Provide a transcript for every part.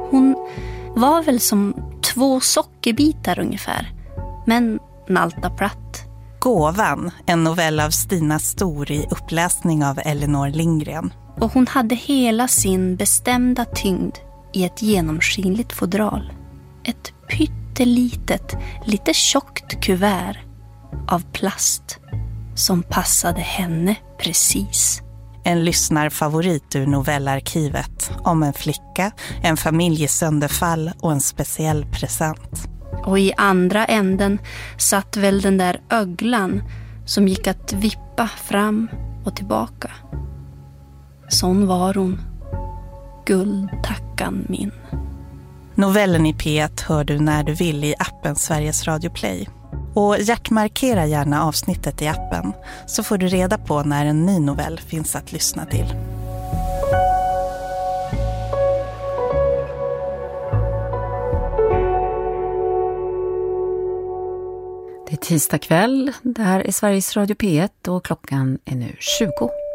Hon var väl som 2 sockerbitar ungefär, men naltaplatt. Gåvan, en novell av Stina Stor i uppläsning av Elinor Lindgren. Och hon hade hela sin bestämda tyngd i ett genomskinligt fodral. Ett pyttelitet, lite tjockt kuvert av plast som passade henne precis. En lyssnarfavorit ur novellarkivet om en flicka, en familjesönderfall och en speciell present. Och i andra änden satt väl den där öglan som gick att vippa fram och tillbaka. Sån var hon, guldtackan min. Novellen i P1 hör du när du vill i appen Sveriges Radio Play. Och hjärtmarkera gärna avsnittet i appen så får du reda på när en ny novell finns att lyssna till. Det är tisdag kväll, det här är Sveriges Radio P1 och klockan är nu 20.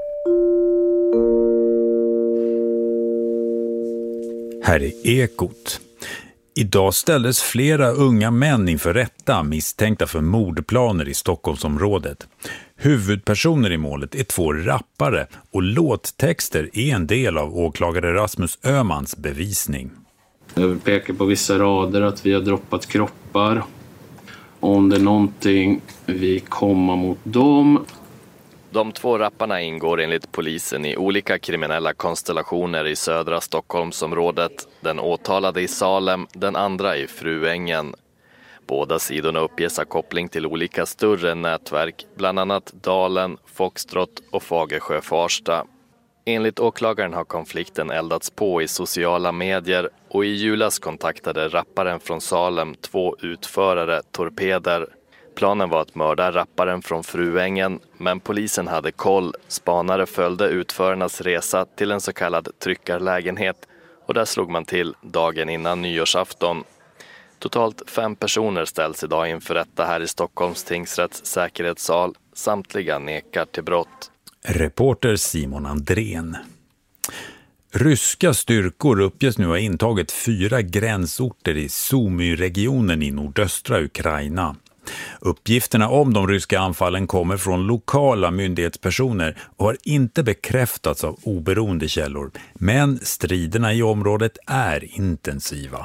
Här är Ekot. Idag ställdes flera unga män inför rätta misstänkta för mordplaner i Stockholmsområdet. Huvudpersoner i målet är 2 rappare och låttexter är en del av åklagare Rasmus Öhmans bevisning. Jag vill peka på vissa rader att vi har droppat kroppar. Om det är någonting vi kommer mot dem. De 2 rapparna ingår enligt polisen i olika kriminella konstellationer i södra Stockholmsområdet. Den åtalade i Salem, den andra i Fruängen. Båda sidorna uppges ha koppling till olika större nätverk, bland annat Dalen, Foxtrot och Fagersjö-Farsta. Enligt åklagaren har konflikten eldats på i sociala medier och i julas kontaktade rapparen från Salem 2 utförare, torpeder. Planen var att mörda rapparen från Fruängen, men polisen hade koll. Spanare följde utförarnas resa till en så kallad tryckarlägenhet och där slog man till dagen innan nyårsafton. Totalt 5 personer ställs idag inför rätta här i Stockholms tingsrätts säkerhetssal. Samtliga nekar till brott. Reporter Simon Andrén. Ryska styrkor uppges nu ha intagit 4 gränsorter i Sumy-regionen i nordöstra Ukraina. Uppgifterna om de ryska anfallen kommer från lokala myndighetspersoner och har inte bekräftats av oberoende källor, men striderna i området är intensiva.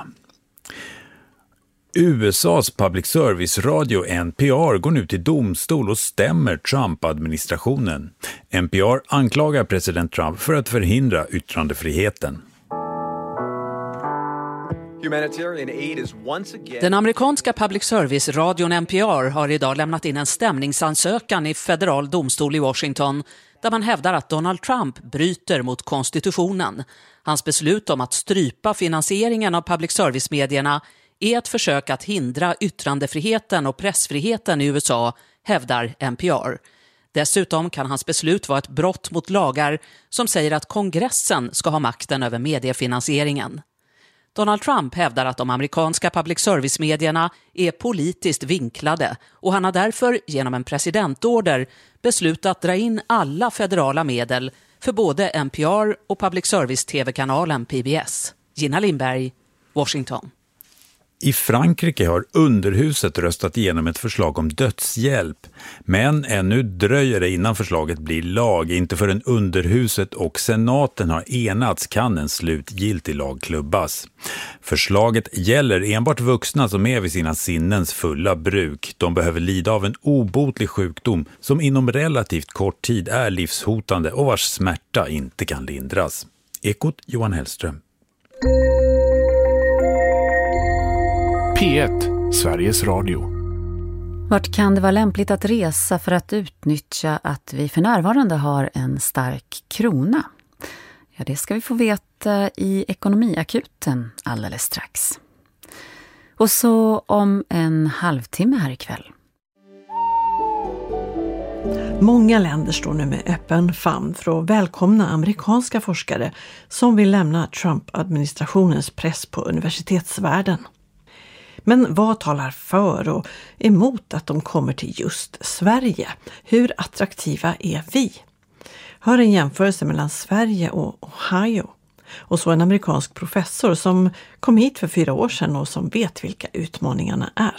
USAs public service-radio NPR går nu till domstol och stämmer Trump-administrationen. NPR anklagar president Trump för att förhindra yttrandefriheten. Den amerikanska public service-radion NPR har idag lämnat in en stämningsansökan i federal domstol i Washington där man hävdar att Donald Trump bryter mot konstitutionen. Hans beslut om att strypa finansieringen av public service-medierna är ett försök att hindra yttrandefriheten och pressfriheten i USA, hävdar NPR. Dessutom kan hans beslut vara ett brott mot lagar som säger att kongressen ska ha makten över mediefinansieringen. Donald Trump hävdar att de amerikanska public service-medierna är politiskt vinklade och han har därför genom en presidentorder beslutat dra in alla federala medel för både NPR och public service-tv-kanalen PBS. Gina Lindberg, Washington. I Frankrike har underhuset röstat igenom ett förslag om dödshjälp, men ännu dröjer det innan förslaget blir lag. Inte förrän underhuset och senaten har enats kan en slutgiltig lag klubbas. Förslaget gäller enbart vuxna som är vid sina sinnens fulla bruk. De behöver lida av en obotlig sjukdom som inom relativt kort tid är livshotande och vars smärta inte kan lindras. Ekot, Johan Hellström. P1, Sveriges Radio. Vart kan det vara lämpligt att resa för att utnyttja att vi för närvarande har en stark krona? Ja, det ska vi få veta i Ekonomiakuten alldeles strax. Och så om en halvtimme här ikväll. Många länder står nu med öppen famn för att välkomna amerikanska forskare som vill lämna Trump-administrationens press på universitetsvärlden. Men vad talar för och emot att de kommer till just Sverige? Hur attraktiva är vi? Hör en jämförelse mellan Sverige och Ohio. Och så en amerikansk professor som kom hit för 4 år sedan och som vet vilka utmaningarna är.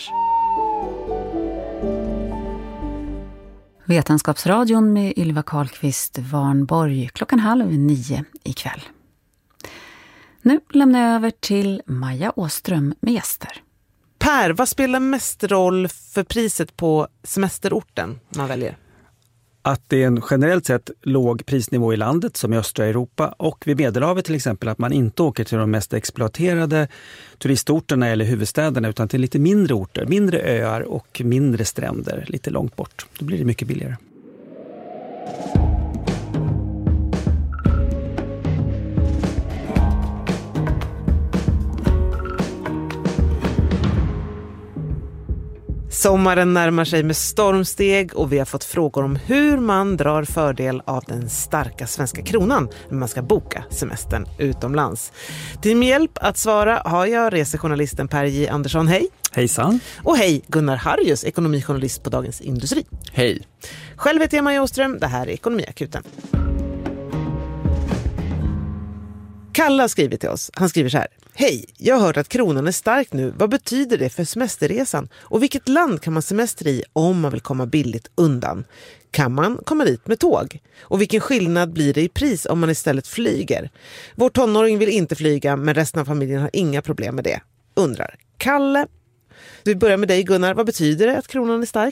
Vetenskapsradion med Ylva Karlqvist Warnborg 8:30 ikväll. Nu lämnar jag över till Maja Åström med gäster. Per, vad spelar mest roll för priset på semesterorten man väljer? Att det är en generellt sett låg prisnivå i landet som i östra Europa, och vid Medelhavet till exempel att man inte åker till de mest exploaterade turistorterna eller huvudstäderna utan till lite mindre orter, mindre öar och mindre stränder lite långt bort. Då blir det mycket billigare. Sommaren närmar sig med stormsteg och vi har fått frågor om hur man drar fördel av den starka svenska kronan när man ska boka semestern utomlands. Till min hjälp att svara har jag resejournalisten Per J. Andersson, hej. Hejsan. Och hej Gunnar Harrius, ekonomijournalist på Dagens Industri. Hej. Själv heter jag Maja Åström, det här är Ekonomiakuten. Kalle har skrivit till oss. Han skriver så här: hej, jag har hört att kronan är stark nu. Vad betyder det för semesterresan? Och vilket land kan man semestra i om man vill komma billigt undan? Kan man komma dit med tåg? Och vilken skillnad blir det i pris om man istället flyger? Vår tonåring vill inte flyga, men resten av familjen har inga problem med det. Undrar Kalle. Vi börjar med dig Gunnar. Vad betyder det att kronan är stark?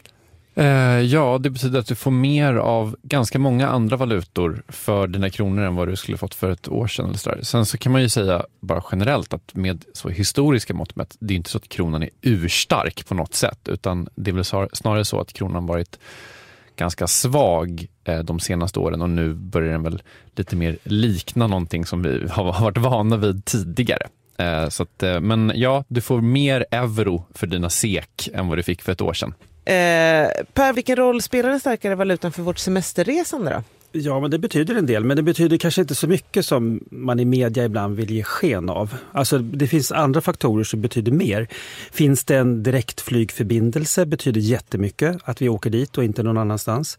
Ja, det betyder att du får mer av ganska många andra valutor för dina kronor än vad du skulle fått för ett år sedan. Eller så där. Sen så kan man ju säga bara generellt att med så historiska mått mätt, det är inte så att kronan är urstark på något sätt, utan det är väl snarare så att kronan varit ganska svag de senaste åren och nu börjar den väl lite mer likna någonting som vi har varit vana vid tidigare. Så att, men ja, du får mer euro för dina SEK än vad du fick för ett år sedan. Per, vilken roll spelar den starkare valutan för vårt semesterresande då? Ja, men det betyder en del, men det betyder kanske inte så mycket som man i media ibland vill ge sken av. Alltså det finns andra faktorer som betyder mer. Finns det en direkt flygförbindelse betyder jättemycket att vi åker dit och inte någon annanstans.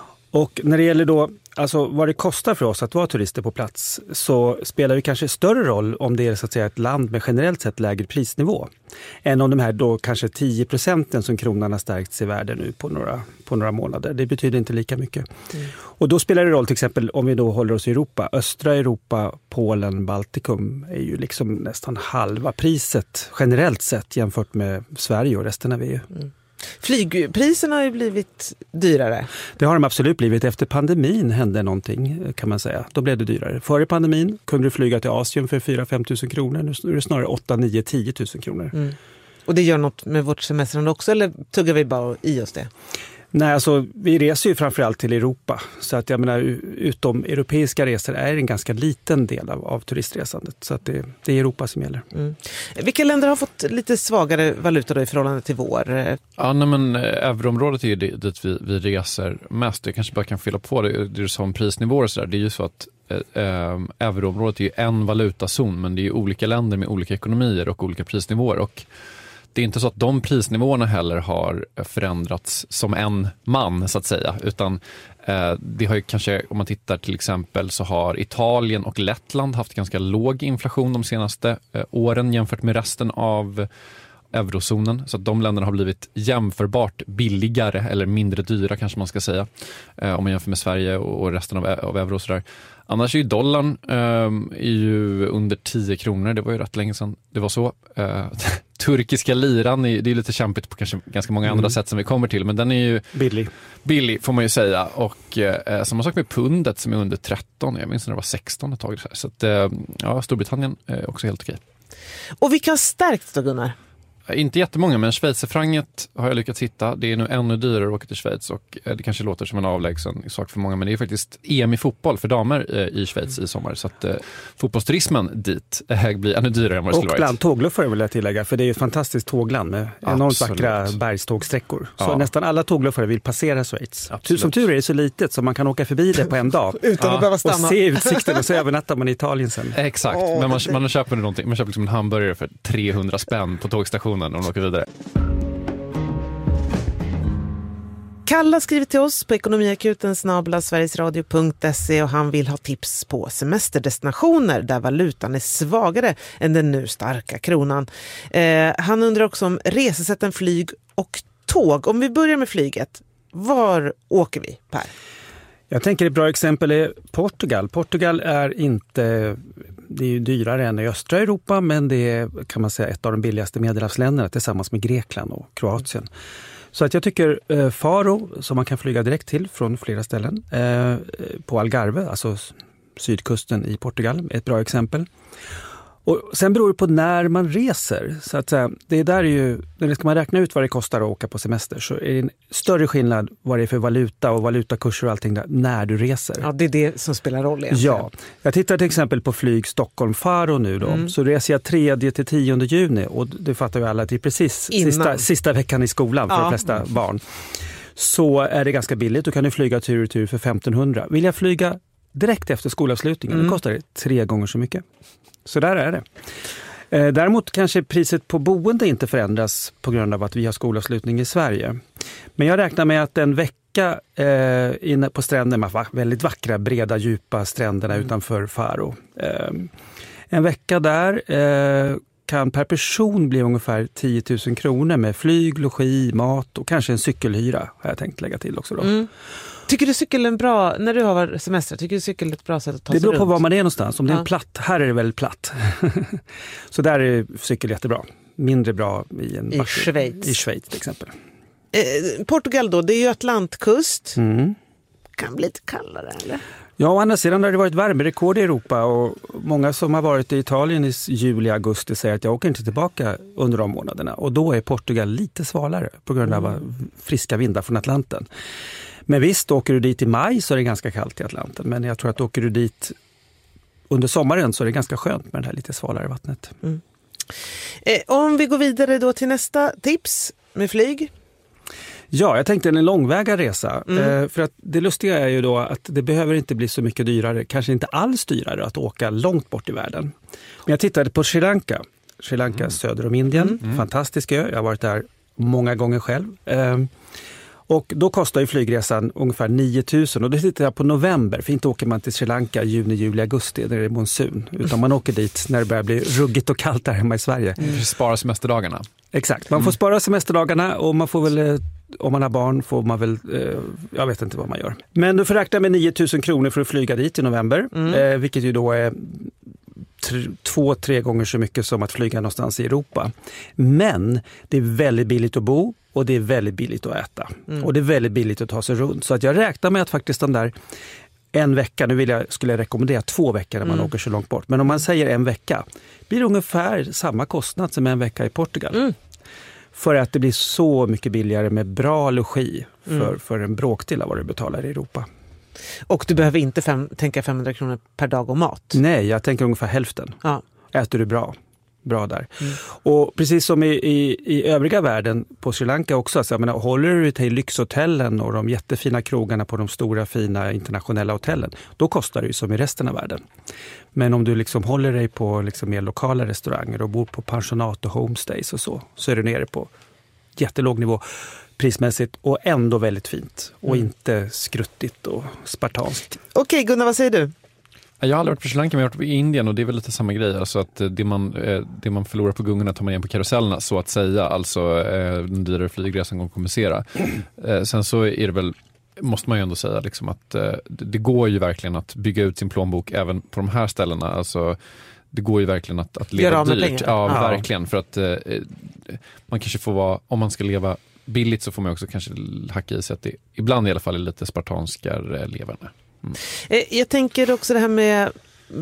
Och när det gäller då, alltså vad det kostar för oss att vara turister på plats, så spelar det kanske större roll om det är så att säga ett land med generellt sett lägre prisnivå än om de här då kanske 10% som kronan har stärkts i världen nu på några månader. Det betyder inte lika mycket. Och då spelar det roll till exempel om vi då håller oss i Europa. Östra Europa, Polen, Baltikum är ju liksom nästan halva priset generellt sett jämfört med Sverige och resten av EU. Flygpriserna har ju blivit dyrare. Det har de absolut blivit. Efter pandemin hände någonting kan man säga. Då blev det dyrare. Före pandemin kunde du flyga till Asien för 4-5 000 kronor. Nu är det snarare 8-9-10 000 kronor. Mm. Och det gör något med vårt semestrande också, eller tuggar vi bara i oss det? Nej, alltså vi reser ju framförallt till Europa. Så att jag menar, utom europeiska resor är en ganska liten del av turistresandet. Så att det är Europa som gäller. Mm. Vilka länder har fått lite svagare valuta då i förhållande till vår? Ja, nej, men euroområdet är ju dit vi reser mest. Jag kanske bara kan fylla på det du sa om prisnivåer och sådär. Det är ju så att euroområdet är ju en valutazon, men det är ju olika länder med olika ekonomier och olika prisnivåer. Och det är inte så att de prisnivåerna heller har förändrats som en man så att säga, utan det har ju kanske, om man tittar till exempel, så har Italien och Lettland haft ganska låg inflation de senaste åren jämfört med resten av eurozonen, så att de länderna har blivit jämförbart billigare eller mindre dyra kanske man ska säga, om man jämför med Sverige och resten av euro och sådär. Annars är ju dollarn är ju under 10 kronor, det var ju rätt länge sedan det var så. Turkiska liran, det är lite kämpigt på kanske ganska många andra sätt som vi kommer till, men den är ju billig får man ju säga. Och samma sak med pundet som är under 13, jag minns när det var 16 ett tag. Så att, ja, Storbritannien är också helt okej. Och vilka har stärkt då, Gunnar? Inte jättemånga, men schweizerfranget har jag lyckats hitta. Det är nu ännu dyrare att åka till Schweiz och det kanske låter som en avlägsen sak för många, men det är faktiskt EM i fotboll för damer i Schweiz i sommar. Så att fotbollsturismen dit blir ännu dyrare än vad det skulle varit. Och bland tågluffare vill jag tillägga, för det är ju ett fantastiskt tågland med enormt vackra bergstågsträckor. Så nästan alla tågluffare vill passera Schweiz. Absolut. Som tur är det så litet så man kan åka förbi det på en dag. Utan att behöva stanna. Och se utsikten och så övernattar man i Italien sen. Exakt, men man köper någonting. Man köper liksom en hamburgare för 300 spänn på tågstationen och åker vidare. Kalla skriver till oss på ekonomiakuten@sverigesradio.se och han vill ha tips på semesterdestinationer där valutan är svagare än den nu starka kronan. Han undrar också om resesätten flyg och tåg. Om vi börjar med flyget, var åker vi, Per? Jag tänker ett bra exempel är Portugal. Portugal är ju dyrare än i östra Europa, men det är, kan man säga, ett av de billigaste Medelhavsländerna tillsammans med Grekland och Kroatien. Så att jag tycker Faro, som man kan flyga direkt till från flera ställen, på Algarve, alltså sydkusten i Portugal, är ett bra exempel. Och sen beror det på när man reser. Så att det där är ju, när ska man räkna ut vad det kostar att åka på semester, så är det en större skillnad vad det är för valuta och valutakurser och allting där när du reser. Ja, det är det som spelar roll egentligen. Ja, jag tittar till exempel på flyg Stockholm-Faro nu då. Så reser jag 3-10 juni och det fattar ju alla att det är precis sista veckan i skolan för de flesta barn. Så är det ganska billigt. Du kan ju flyga tur och tur för 1500. Vill jag flyga direkt efter skolavslutningen, då kostar det 3 gånger så mycket. Så där är det. Däremot kanske priset på boende inte förändras på grund av att vi har skolavslutning i Sverige. Men jag räknar med att en vecka inne på stränderna, väldigt vackra, breda, djupa stränderna utanför Faro. En vecka där kan per person bli ungefär 10 000 kronor med flyg, logi, mat och kanske en cykelhyra, har jag tänkt lägga till också då. Tycker du cykeln bra, när du har semester, tycker du cykeln är ett bra sätt att ta sig runt? Det beror på var man är någonstans. Om det är en platt, här är det väldigt platt. Så där är cykel jättebra. Mindre bra i Schweiz. I Schweiz till exempel. Portugal då, det är ju Atlantkust. Kan bli lite kallare, eller? Ja, å andra sidan har det varit värmerekord i Europa och många som har varit i Italien i juli, augusti säger att jag åker inte tillbaka under de månaderna. Och då är Portugal lite svalare på grund av friska vindar från Atlanten. Men visst, åker du dit i maj så är det ganska kallt i Atlanten. Men jag tror att åker du dit under sommaren så är det ganska skönt med det här lite svalare vattnet. Om vi går vidare då till nästa tips med flyg. Ja, jag tänkte en långväga resa. För att det lustiga är ju då att det behöver inte bli så mycket dyrare, kanske inte alls dyrare att åka långt bort i världen. Men jag tittade på Sri Lanka. Sri Lanka söder om Indien. Fantastisk ö. Jag har varit där många gånger själv. Och då kostar ju flygresan ungefär 9 000 och då tittar jag på november, för inte åker man till Sri Lanka juni, juli, augusti när det är monsun, utan man åker dit när det börjar bli ruggigt och kallt där hemma i Sverige. Spara semesterdagarna. Exakt, man får spara semesterdagarna och man får väl, om man har barn får man väl, jag vet inte vad man gör. Men du får räkna med 9 000 kronor för att flyga dit i november, vilket ju då är 2-3 gånger så mycket som att flyga någonstans i Europa. Men det är väldigt billigt att bo och det är väldigt billigt att äta. Och det är väldigt billigt att ta sig runt. Så att jag räknar med att faktiskt den där en vecka, nu skulle jag rekommendera 2 veckor när man åker så långt bort. Men om man säger en vecka blir det ungefär samma kostnad som en vecka i Portugal. För att det blir så mycket billigare med bra logi för en bråkdel av vad du betalar i Europa. Och du behöver inte tänka 500 kronor per dag och mat? Nej, jag tänker ungefär hälften. Ja. Äter du bra där. Och precis som i övriga världen på Sri Lanka också, så jag menar, håller du dig till lyxhotellen och de jättefina krogarna på de stora fina internationella hotellen, då kostar det ju som i resten av världen. Men om du liksom håller dig på liksom mer lokala restauranger och bor på pensionat och homestays och så är du nere på jättelåg nivå prismässigt och ändå väldigt fint och inte skruttigt och spartanskt. Okej, Gunnar, vad säger du? Jag har aldrig varit på Sri Lanka, men jag har varit i Indien och det är väl lite samma grej. Alltså att det man förlorar på gungorna tar man igen på karusellerna, så att säga. Alltså den dyrare flygresan går att kompensera. Sen så är det väl, måste man ju ändå säga liksom att det går ju verkligen att bygga ut sin plånbok även på de här ställena. Alltså det går ju verkligen att leva dyrt. Ja, verkligen. För att man kanske får vara, om man ska leva billigt så får man också kanske hacka i sig att det ibland i alla fall är lite spartanskare leverne. Jag tänker också det här med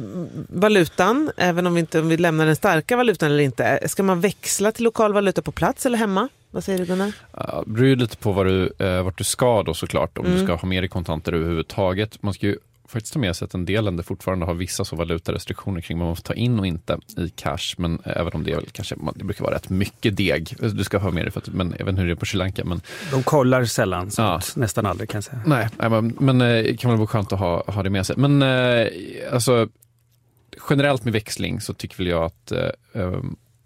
valutan, även om vi lämnar den starka valutan eller inte. Ska man växla till lokal valuta på plats eller hemma? Vad säger du, Gunnar? Det beror ju lite på vart du ska då såklart, om du ska ha mer i kontanter överhuvudtaget. Man ska ju faktiskt ta med sig att en del länder fortfarande har vissa så valutarestriktioner kring vad man får ta in och inte i cash, men även om det är väl kanske, det brukar vara rätt mycket deg. Du ska ha med det, men även hur det är på Sri Lanka. Men de kollar sällan, nästan aldrig kan jag säga. Nej, men det kan väl vara skönt att ha det med sig. Men alltså generellt med växling så tycker väl jag att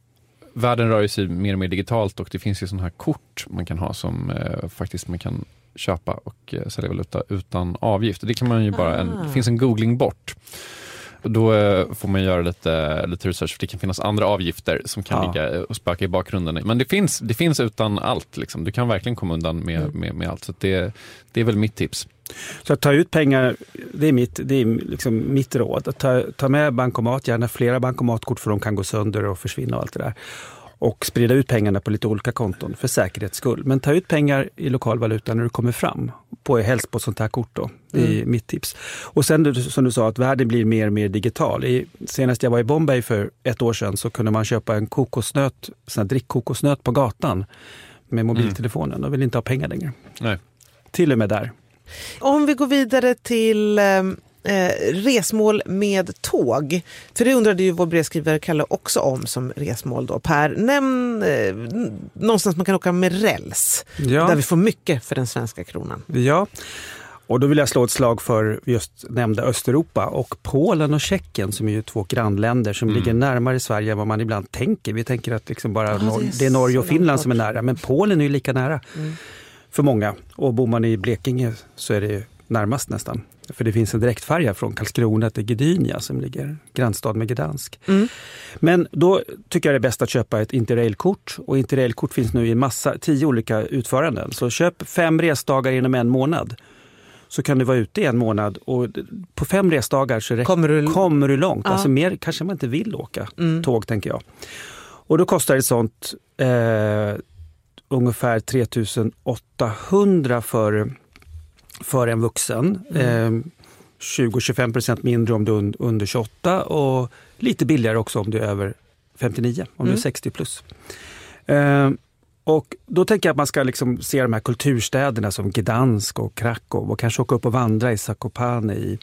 världen rör sig mer och mer digitalt och det finns ju sådana här kort man kan ha som faktiskt man kan köpa och sälja valuta utan avgift. Det kan man ju bara, det finns en googling bort. Då får man göra lite research, för det kan finnas andra avgifter som kan ligga och spöka i bakgrunden. Men det finns utan allt. Liksom. Du kan verkligen komma undan med allt. Så det är väl mitt tips. Så att ta ut pengar, det är liksom mitt råd. Att ta med bankomat, gärna flera bankomatkort, för de kan gå sönder och försvinna och allt det där. Och sprida ut pengarna på lite olika konton för säkerhets skull. Men ta ut pengar i lokal valuta när du kommer fram. Helst på sånt här kort då. Det är mitt tips. Och sen som du sa, att världen blir mer och mer digital. Senast jag var i Bombay för 1 år sedan så kunde man köpa en kokosnöt, sån här drickkokosnöt på gatan med mobiltelefonen. De vill inte ha pengar längre. Nej. Till och med där. Om vi går vidare till resmål med tåg. För det undrade ju vår brevskrivare Kalle också om som resmål då. Per, nämn någonstans man kan åka med räls. Ja. Där vi får mycket för den svenska kronan. Ja, och då vill jag slå ett slag för just nämnda Östeuropa och Polen och Tjeckien, som är ju 2 grannländer som ligger närmare Sverige än vad man ibland tänker. Vi tänker att liksom bara det är Norge och Finland som är nära, men Polen är ju lika nära för många. Och bor man i Blekinge så är det närmast nästan. För det finns en direktfärja från Karlskrona till Gdynia som ligger grannstad med Gdansk. Men då tycker jag det är bäst att köpa ett Interrail-kort. Och Interrail-kort finns nu i 10 olika utföranden. Så köp 5 resdagar inom 1 månad. Så kan du vara ute i 1 månad. Och på 5 resdagar så kommer du långt. Ja. Alltså mer kanske man inte vill åka tåg, tänker jag. Och då kostar det sånt ungefär 3800 för en vuxen. 20-25% mindre om du är under 28 och lite billigare också om du är över 59, om du är 60 plus. Och då tänker jag att man ska liksom se de här kulturstäderna som Gdansk och Krakow och kanske åka upp och vandra i Zakopane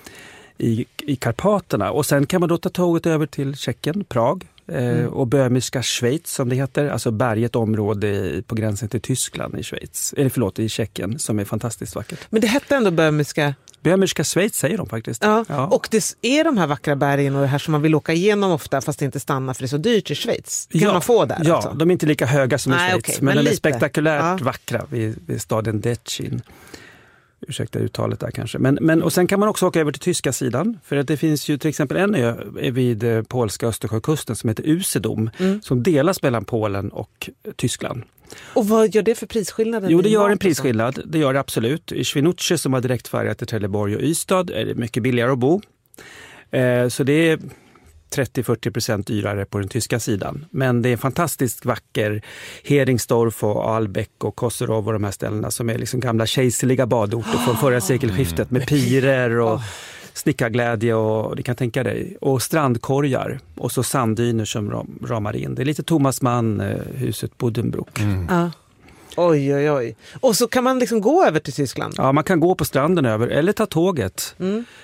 i Karpaterna. Och sen kan man då ta tåget över till Tjeckien, Prag. Och Böhmiska Schweiz som det heter, alltså berget område på gränsen till Tyskland i Tjeckien, som är fantastiskt vackert. Men det hette ändå Böhmiska Schweiz säger de faktiskt. Ja. Och det är de här vackra bergen och det här som man vill åka igenom ofta fast inte stanna för det är så dyrt i Schweiz. Kan man få där? Ja, alltså? De är inte lika höga som i Schweiz, okay, men de är lite spektakulärt vackra vid staden Decin. Ursäkta uttalet där kanske. Och sen kan man också åka över till tyska sidan. För att det finns ju till exempel en ö vid polska Östersjökusten som heter Usedom. Som delas mellan Polen och Tyskland. Och vad gör det för prisskillnaden? Jo, det gör en prisskillnad. Det gör det absolut. I Swinoujscie som har direktfärja till Trelleborg och Ystad är det mycket billigare att bo. Så det är 30-40% dyrare på den tyska sidan. Men det är fantastiskt vacker Heringsdorf och Albeck och Kosorov och de här ställena som är liksom gamla kejserliga badorter från förra sekelskiftet med pirer och snickarglädje och det kan tänka dig. Och strandkorgar och så sanddyner som ramar in. Det är lite Thomas Mann, huset Buddenbrook. Oj. Och så kan man liksom gå över till Tyskland? Ja, man kan gå på stranden över eller ta tåget.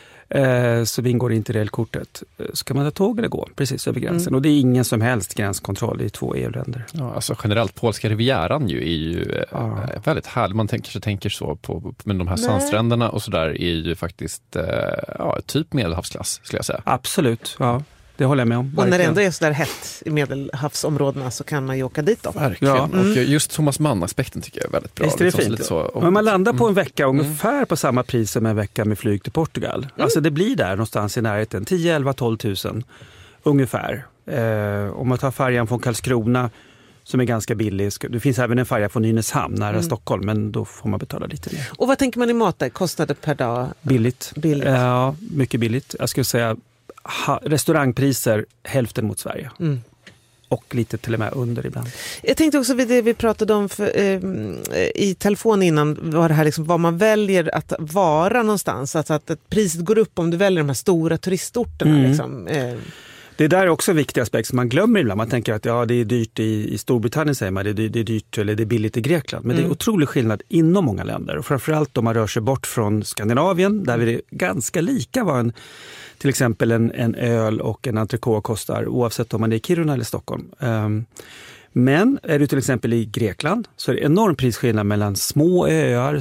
Så ingår inte Interrail-kortet. Så kan man ta tåg eller gå precis över gränsen. Och det är ingen som helst gränskontroll i 2 EU-länder. Ja, alltså generellt, polska rivieran är ju väldigt härlig. Man kanske tänker så på men de här sandstränderna och sådär är ju faktiskt typ medelhavsklass skulle jag säga. Absolut, ja. Det håller jag med om. Och när det ändå är så där hett i medelhavsområdena så kan man ju åka dit då. Verkligen. Ja. Och just Thomas Mann-aspekten tycker jag är väldigt bra. Visst är det fint. Men man landar på en vecka ungefär på samma pris som en vecka med flyg till Portugal. Alltså det blir där någonstans i närheten. 10, 11, 12 000 ungefär. Om man tar färjan från Karlskrona som är ganska billig. Det finns även en färja från Nynäshamn nära Stockholm, men då får man betala lite mer. Och vad tänker man i mat där? Kostnader per dag? Billigt. Ja, mycket billigt. Jag skulle säga restaurangpriser hälften mot Sverige. Och lite till och med under ibland. Jag tänkte också vid det vi pratade om i telefon innan, var det här liksom vad man väljer att vara någonstans. Alltså att priset går upp om du väljer de här stora turistorterna. Liksom. Det där är också en viktig aspekt som man glömmer ibland. Man tänker att det är dyrt i Storbritannien, säger man. Det är dyrt eller det är billigt i Grekland. Men det är otrolig skillnad inom många länder. Och framförallt om man rör sig bort från Skandinavien, där vi är ganska lika vad till exempel en öl och en entrecote kostar, oavsett om man är i Kiruna eller Stockholm. Men är du till exempel i Grekland så är det enorm prisskillnad mellan små öar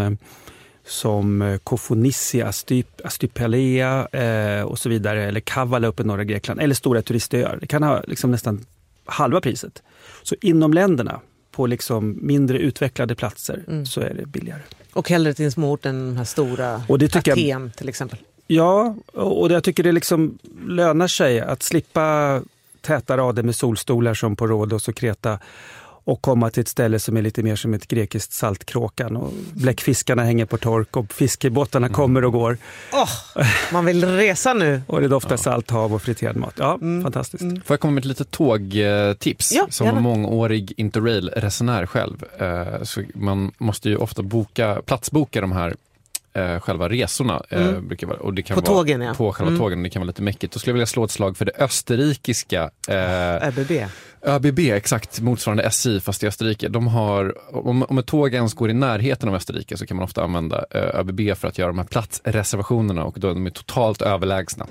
som Kofonissi, Astypalea och så vidare, eller Kavala uppe i norra Grekland, eller stora turistöar. Det kan ha liksom nästan halva priset. Så inom länderna på liksom mindre utvecklade platser så är det billigare. Och hellre till en småort än de här stora Aten till exempel. Ja, och jag tycker det liksom lönar sig att slippa täta rader med solstolar som på Rhodos och Kreta och komma till ett ställe som är lite mer som ett grekiskt Saltkråkan och bläckfiskarna hänger på tork och fiskebåtarna kommer och går. Man vill resa nu. Och det doftar salthav och friterad mat. Ja, fantastiskt. Får jag komma med ett litet tågtips? Som gärna. Mångårig Interrail-resenär själv. Så man måste ju ofta platsboka de här själva resorna brukar vara, och det kan på vara tågen, ja. På själva tågen, det kan vara lite mäckigt. Då skulle jag vilja slå ett slag för det österrikiska ÖBB, exakt, motsvarande SJ fast i Österrike. De har, om ett tåg ens går i närheten av Österrike så kan man ofta använda ÖBB för att göra de här platsreservationerna och då är de totalt överlägsna.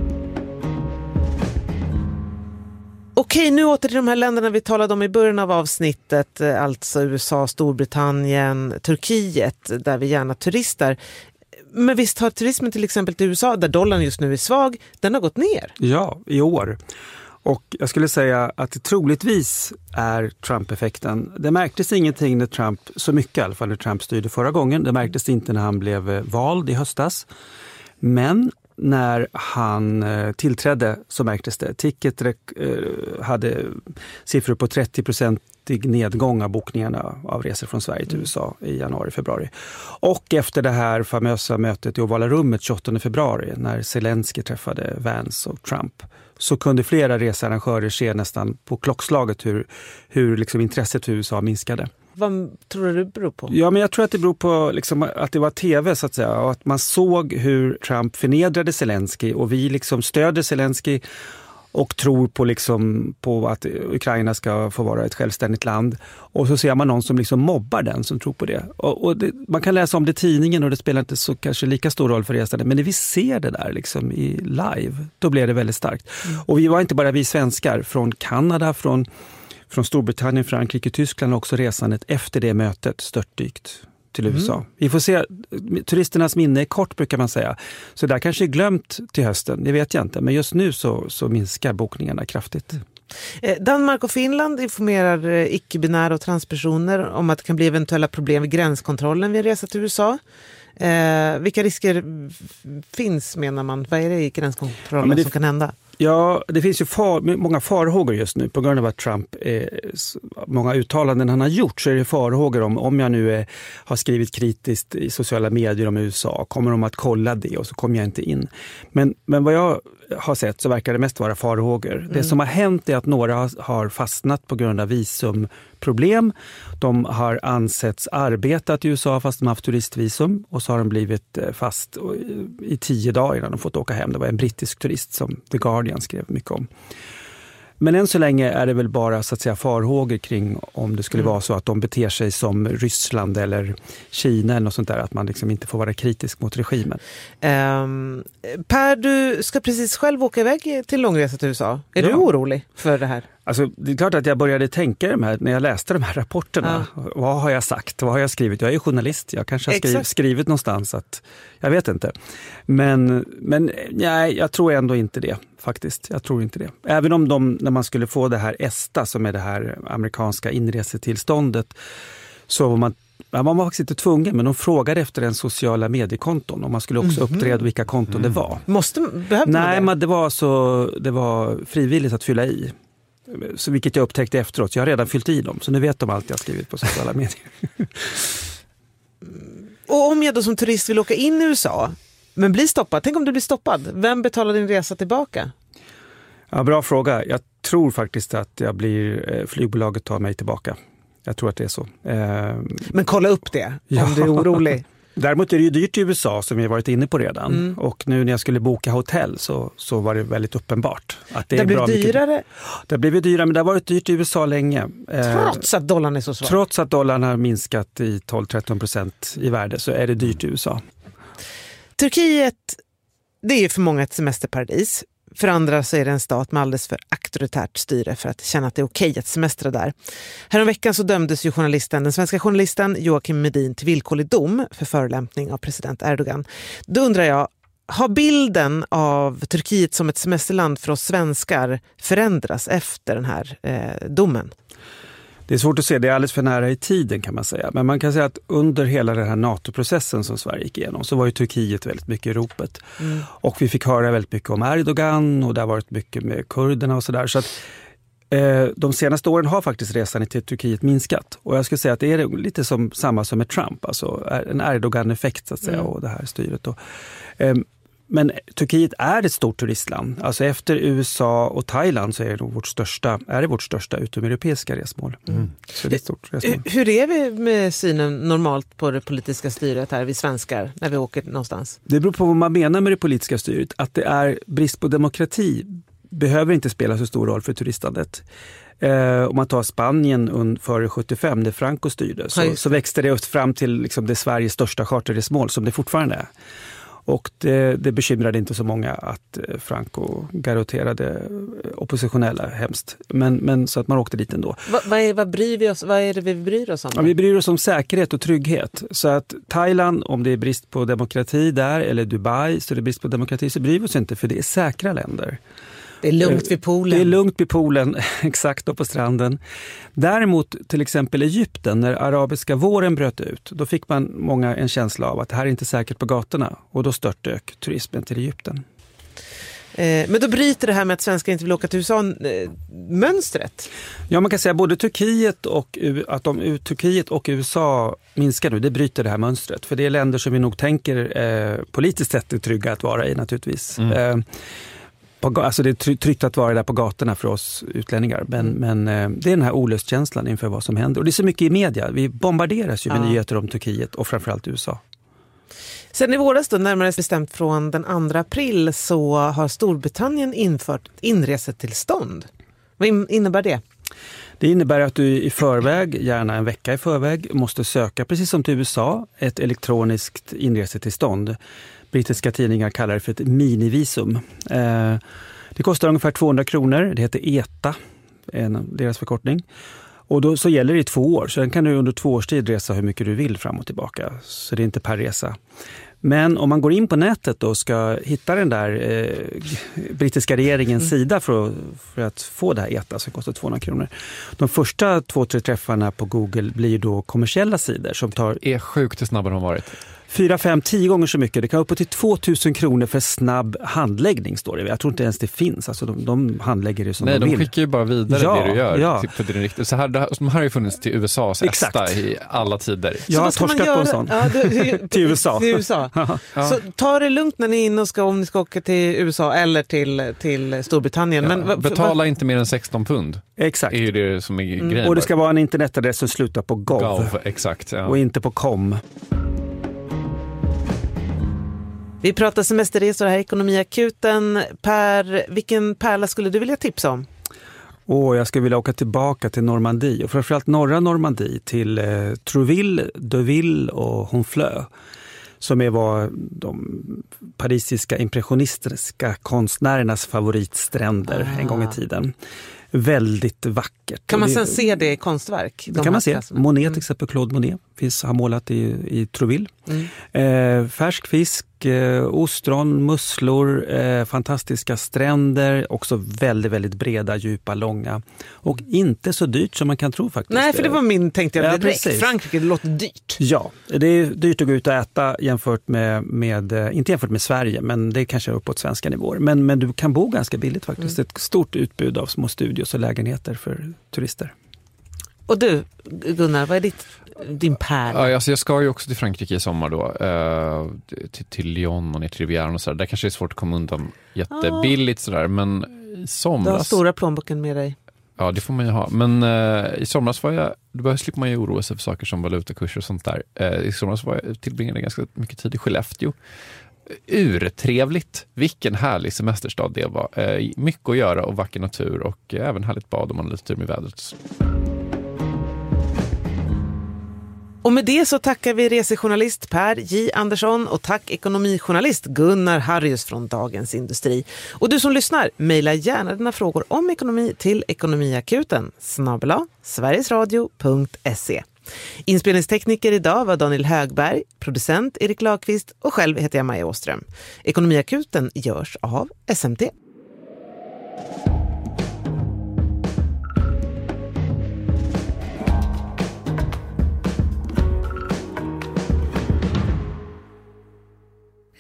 Okej, nu åter till de här länderna vi talade om i början av avsnittet, alltså USA, Storbritannien, Turkiet, där vi gärna turistar. Men visst har turismen till exempel till USA, där dollarn just nu är svag, den har gått ner? Ja, i år. Och jag skulle säga att det troligtvis är Trump-effekten. Det märktes ingenting när Trump, så mycket i alla fall när Trump styrde förra gången. Det märktes inte när han blev vald i höstas. Men när han tillträdde så märktes det. Ticket hade siffror på 30% nedgång av bokningarna av resor från Sverige till USA i januari-februari. Och efter det här famösa mötet i Ovala rummet 28 februari när Zelensky träffade Vance och Trump så kunde flera researrangörer se nästan på klockslaget hur liksom intresset för USA minskade. Vad tror du det beror på? Ja, men jag tror att det beror på liksom att det var tv så att säga och att man såg hur Trump förnedrade Zelensky och vi liksom stöder Zelensky och tror på att Ukraina ska få vara ett självständigt land. Och så ser man någon som liksom mobbar den som tror på det. Och man kan läsa om det i tidningen och det spelar inte så kanske lika stor roll för resande. Men när vi ser det där liksom i live, då blir det väldigt starkt. Och vi var inte bara vi svenskar från Kanada, från Storbritannien, Frankrike, Tyskland och också resandet efter det mötet störtdykt till USA. Vi får se, turisternas minne är kort brukar man säga. Så där kanske är glömt till hösten, det vet jag inte. Men just nu så minskar bokningarna kraftigt. Danmark och Finland informerar icke-binära och transpersoner om att det kan bli eventuella problem vid gränskontrollen vid en resa till USA. Vilka risker finns menar man? Vad är det i gränskontrollen som kan hända? Ja, det finns ju många farhågor just nu på grund av att Trump, många uttalanden han har gjort så är det farhågor om jag nu har skrivit kritiskt i sociala medier om USA, kommer de att kolla det och så kommer jag inte in. Men vad jag har sett så verkar det mest vara farhågor. Det som har hänt är att några har fastnat på grund av visumproblem. De har ansetts arbetat i USA fast de har haft turistvisum och så har de blivit fast i 10 dagar innan de fått åka hem. Det var en brittisk turist som The Guardian skrev mycket om. Men än så länge är det väl bara så att säga farhågor kring om det skulle vara så att de beter sig som Ryssland eller Kina eller något sånt där, att man liksom inte får vara kritisk mot regimen. Per, du ska precis själv åka iväg till långresa till USA. Är du orolig för det här? Alltså, det är klart att jag började tänka de här, när jag läste de här rapporterna. Vad har jag sagt? Vad har jag skrivit? Jag är ju journalist. Jag kanske har skrivit någonstans att jag vet inte. Men nej, jag tror ändå inte det faktiskt. Jag tror inte det. Även om när man skulle få det här ESTA som är det här amerikanska inresetillståndet så var man var faktiskt inte tvungen, men de frågade efter en sociala mediekonton och man skulle också uppträda vilka konton det var. Nej, men det var frivilligt att fylla i. Så vilket jag upptäckte efteråt. Jag har redan fyllt i dem, så nu vet de allt jag har skrivit på sociala medier. Och om jag då som turist vill åka in i USA men blir stoppad, tänk om du blir stoppad. Vem betalar din resa tillbaka? Ja, bra fråga. Jag tror faktiskt att flygbolaget tar mig tillbaka. Jag tror att det är så. Men kolla upp det om du är orolig. Däremot är det ju dyrt i USA som vi har varit inne på redan. Och nu när jag skulle boka hotell så var det väldigt uppenbart. Att det blev dyrare? Det blev dyrare, men det har varit dyrt i USA länge. Trots att dollarn är så svag? Trots att dollarn har minskat i 12-13% i värde så är det dyrt i USA. Turkiet, det är för många ett semesterparadis. För andra så är det en stat med alldeles för auktoritärt styre för att känna att det är okej att semestra där. Häromveckan så dömdes ju den svenska journalisten Joakim Medin till villkorlig dom för förolämpning av president Erdogan. Då undrar jag, har bilden av Turkiet som ett semesterland för oss svenskar förändrats efter den här domen? Det är svårt att se, det är alldeles för nära i tiden kan man säga. Men man kan säga att under hela den här NATO-processen som Sverige gick igenom så var ju Turkiet väldigt mycket i ropet. Och vi fick höra väldigt mycket om Erdogan och det har varit mycket med kurderna och sådär. Så att de senaste åren har faktiskt resan till Turkiet minskat. Och jag skulle säga att det är lite samma som med Trump. Alltså en Erdogan-effekt så att säga och det här styret då. Men Turkiet är ett stort turistland. Alltså efter USA och Thailand så är det vårt största utomeuropeiska resmål. Så det är ett stort resmål. Hur är vi med synen normalt på det politiska styret här, vi svenskar, när vi åker någonstans? Det beror på vad man menar med det politiska styret. Att det är brist på demokrati behöver inte spela så stor roll för turistandet. Om man tar Spanien före 75 när Franco styrde så växte det fram till liksom det Sveriges största charterresmål som det fortfarande är. Och det bekymrade inte så många att Franco garotterade oppositionella hemskt. Men så att man åkte dit ändå. Vad bryr vi oss? Vad är det vi bryr oss om? Ja, vi bryr oss om säkerhet och trygghet. Så att Thailand, om det är brist på demokrati där, eller Dubai så är det brist på demokrati, så bryr vi oss inte för det är säkra länder. Det är lugnt vid poolen. Det är lugnt vid poolen, exakt då på stranden. Däremot till exempel Egypten, när arabiska våren bröt ut, då fick många en känsla av att det här är inte säkert på gatorna. Och då störtök turismen till Egypten. Men då bryter det här med att svenskar inte vill åka till USA mönstret? Ja, man kan säga både Turkiet och USA minskar nu. Det bryter det här mönstret. För det är länder som vi nog tänker politiskt sett är trygga att vara i naturligtvis. Alltså det är tryggt att vara där på gatorna för oss utlänningar. Men det är den här olustkänslan inför vad som händer. Och det är så mycket i media. Vi bombarderas ju med nyheter om Turkiet och framförallt USA. Sen i våras då, närmare bestämt från den 2 april, så har Storbritannien infört inresetillstånd. Vad innebär det? Det innebär att du i förväg, gärna en vecka i förväg, måste söka, precis som till USA, ett elektroniskt inresetillstånd. Brittiska tidningar kallar det för ett minivisum. Det kostar ungefär 200 kronor. Det heter ETA, deras förkortning. Och då så gäller det i 2 år. Så den kan du under 2 års tid resa hur mycket du vill fram och tillbaka. Så det är inte per resa. Men om man går in på nätet då och ska hitta den där brittiska regeringens sida för att få det här ETA som kostar 200 kronor. De första 2-3 träffarna på Google blir då kommersiella sidor som tar... är sjukt hur snabb de har varit. 4-5-10 gånger så mycket. Det kan upp till 2000 kronor för snabb handläggning, står det. Jag tror inte ens det finns. Alltså de handlägger det som de vill. Nej, de skickar ju bara vidare det du gör. Typ för det är riktigt. Så här har ju funnits till USAs ESTA i alla tider. Jag har torskat på en sån. Ja, till USA. Ja. Så ta det lugnt när ni är inne om ni ska åka till USA eller till Storbritannien. Ja. Men betala inte mer än 16 pund. Exakt. Det är ju det som är grejen. Och det ska vara en internetadress som slutar på gov. Exakt. Ja. Och inte på com. Vi pratar semesterresor här i Ekonomiakuten. Per, vilken pärla skulle du vilja tipsa om? Jag skulle vilja åka tillbaka till Normandie och framförallt norra Normandie till Trouville, Deauville och Honfleur. Som var de parisiska impressionistiska konstnärernas favoritstränder en gång i tiden. Väldigt vackert. Kan man sen se det i konstverk? Det kan man se. Monet till exempel, Claude Monet har målat i Trouville. Färsk fisk, ostron, musslor, fantastiska stränder, också väldigt, väldigt breda, djupa, långa. Och inte så dyrt som man kan tro faktiskt. Nej, för det var tänkte jag direkt. Precis. Frankrike, det låter dyrt. Ja, det är dyrt att gå ut och äta jämfört med inte jämfört med Sverige, men det är kanske uppåt svenska nivåer. Men du kan bo ganska billigt faktiskt. Ett stort utbud av små studios och lägenheter för turister. Och du, Gunnar, vad är din pärla? Ja, alltså jag ska ju också till Frankrike i sommar då. Till Lyon och ner till Rivieran och sådär. Där kanske det är svårt att komma undan jättebilligt sådär. Men i somras... Du har stora plånboken med dig. Ja, det får man ju ha. Men i somras då slipper man ju oroa sig för saker som valutakurser och sånt där. I somras tillbringade ganska mycket tid i Skellefteå. Urtrevligt. Vilken härlig semesterstad det var. Mycket att göra och vacker natur och även härligt bad om man har lite tur med vädret. Och med det så tackar vi resejournalist Per J. Andersson och tack ekonomijournalist Gunnar Harrius från Dagens Industri. Och du som lyssnar, mejla gärna dina frågor om ekonomi till ekonomiakuten@sverigesradio.se. Inspelningstekniker idag var Daniel Högberg, producent Erik Lagqvist och själv heter jag Maja Åström. Ekonomiakuten görs av SMT.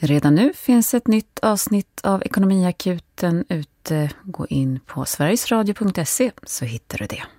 Redan nu finns ett nytt avsnitt av Ekonomiakuten ute. Gå in på sverigesradio.se så hittar du det.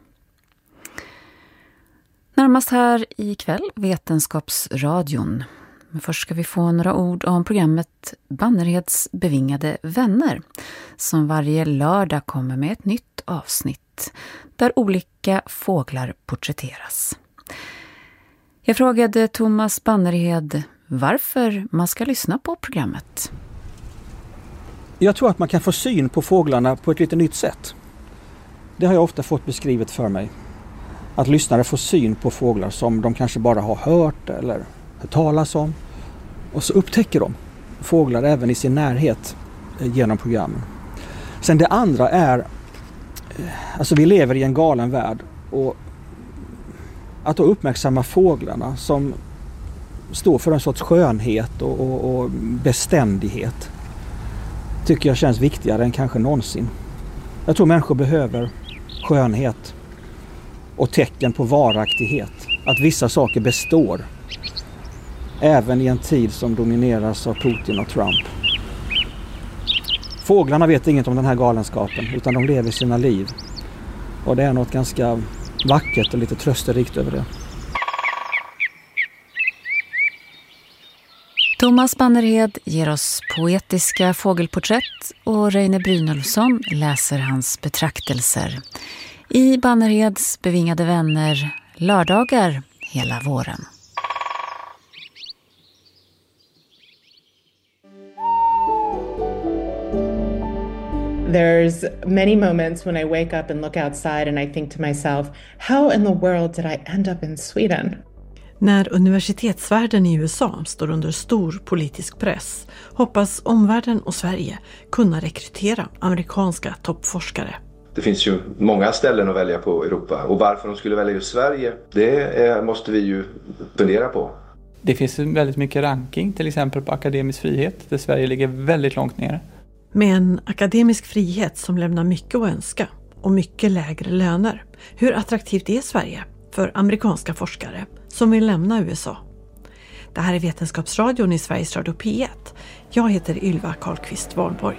Närmast här ikväll Vetenskapsradion. Men först ska vi få några ord om programmet Bannerheds bevingade vänner som varje lördag kommer med ett nytt avsnitt där olika fåglar porträtteras. Jag frågade Thomas Bannerhed varför man ska lyssna på programmet. Jag tror att man kan få syn på fåglarna på ett lite nytt sätt. Det har jag ofta fått beskrivet för mig. Att lyssnare får syn på fåglar som de kanske bara har hört eller hört talas om. Och så upptäcker de fåglar även i sin närhet genom programmen. Sen det andra är, alltså vi lever i en galen värld och att då uppmärksamma fåglarna som står för en sorts skönhet och beständighet tycker jag känns viktigare än kanske någonsin. Jag tror människor behöver skönhet och tecken på varaktighet. Att vissa saker består även i en tid som domineras av Putin och Trump. Fåglarna vet inget om den här galenskapen utan de lever sina liv. Och det är något ganska vackert och lite trösterikt över det. Thomas Bannerhed ger oss poetiska fågelporträtt och Reine Brynolfsson läser hans betraktelser. I Bannerheds bevingade vänner lördagar hela våren. There's many moments when I wake up and look outside and I think to myself, how in the world did I end up in Sweden? När universitetsvärlden i USA står under stor politisk press hoppas omvärlden och Sverige kunna rekrytera amerikanska toppforskare. Det finns ju många ställen att välja på i Europa och varför de skulle välja just Sverige, det måste vi ju fundera på. Det finns väldigt mycket ranking, till exempel på akademisk frihet, där Sverige ligger väldigt långt ner. Med en akademisk frihet som lämnar mycket att önska och mycket lägre löner. Hur attraktivt är Sverige för amerikanska forskare som vill lämna USA? Det här är Vetenskapsradion i Sveriges Radio P1. Jag heter Ylva Karlqvist Wahlborg.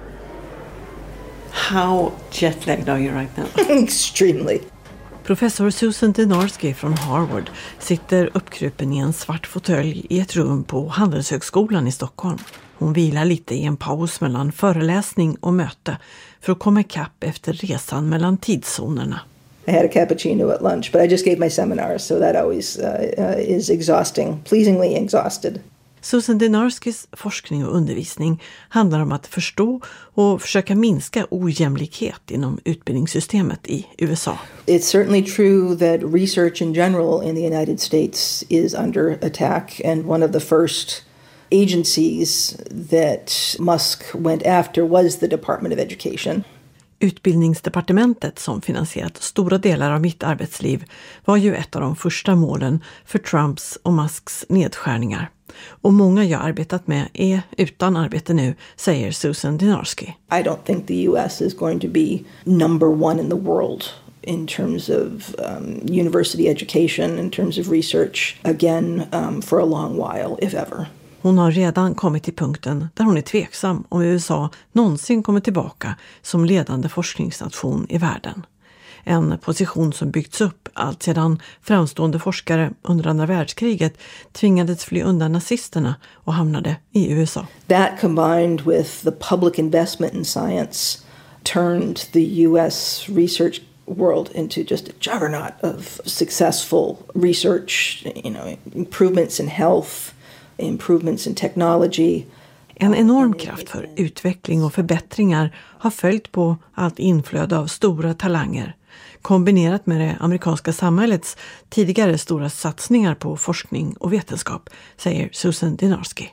How jet-lagged are you right now? Extremely. Professor Susan Dynarski från Harvard sitter uppkrupen i en svart fåtölj i ett rum på Handelshögskolan i Stockholm. Hon vilar lite i en paus mellan föreläsning och möte för att komma ikapp efter resan mellan tidszonerna. I had a cappuccino at lunch, but I just gave my seminar, so that always is exhausting, pleasingly exhausted. Susan Dynarskis forskning och undervisning handlar om att förstå och försöka minska ojämlikhet inom utbildningssystemet i USA. It's certainly true that research in general in the United States is under attack, and one of the first agencies that Musk went after was the Department of Education. Utbildningsdepartementet, som finansierat stora delar av mitt arbetsliv, var ju ett av de första målen för Trumps och Musks nedskärningar. Och många jag arbetat med är utan arbete nu, säger Susan Dynarski. I don't think the US is going to be number one in the world in terms of university education, in terms of research, again for a long while, if ever. Hon har redan kommit till punkten där hon är tveksam om USA någonsin kommer tillbaka som ledande forskningsnation i världen. En position som byggts upp allt sedan framstående forskare under andra världskriget tvingades fly undan nazisterna och hamnade i USA. That combined with the public investment in science turned the US research world into just a juggernaut of successful research, improvements in health, improvements in technology. En enorm kraft för utveckling och förbättringar har följt på allt inflöde av stora talanger, kombinerat med det amerikanska samhällets tidigare stora satsningar på forskning och vetenskap, säger Susan Dynarski.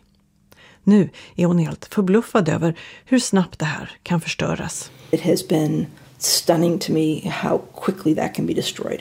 Nu är hon helt förbluffad över hur snabbt det här kan förstöras. It has been stunning to me how quickly that can be destroyed.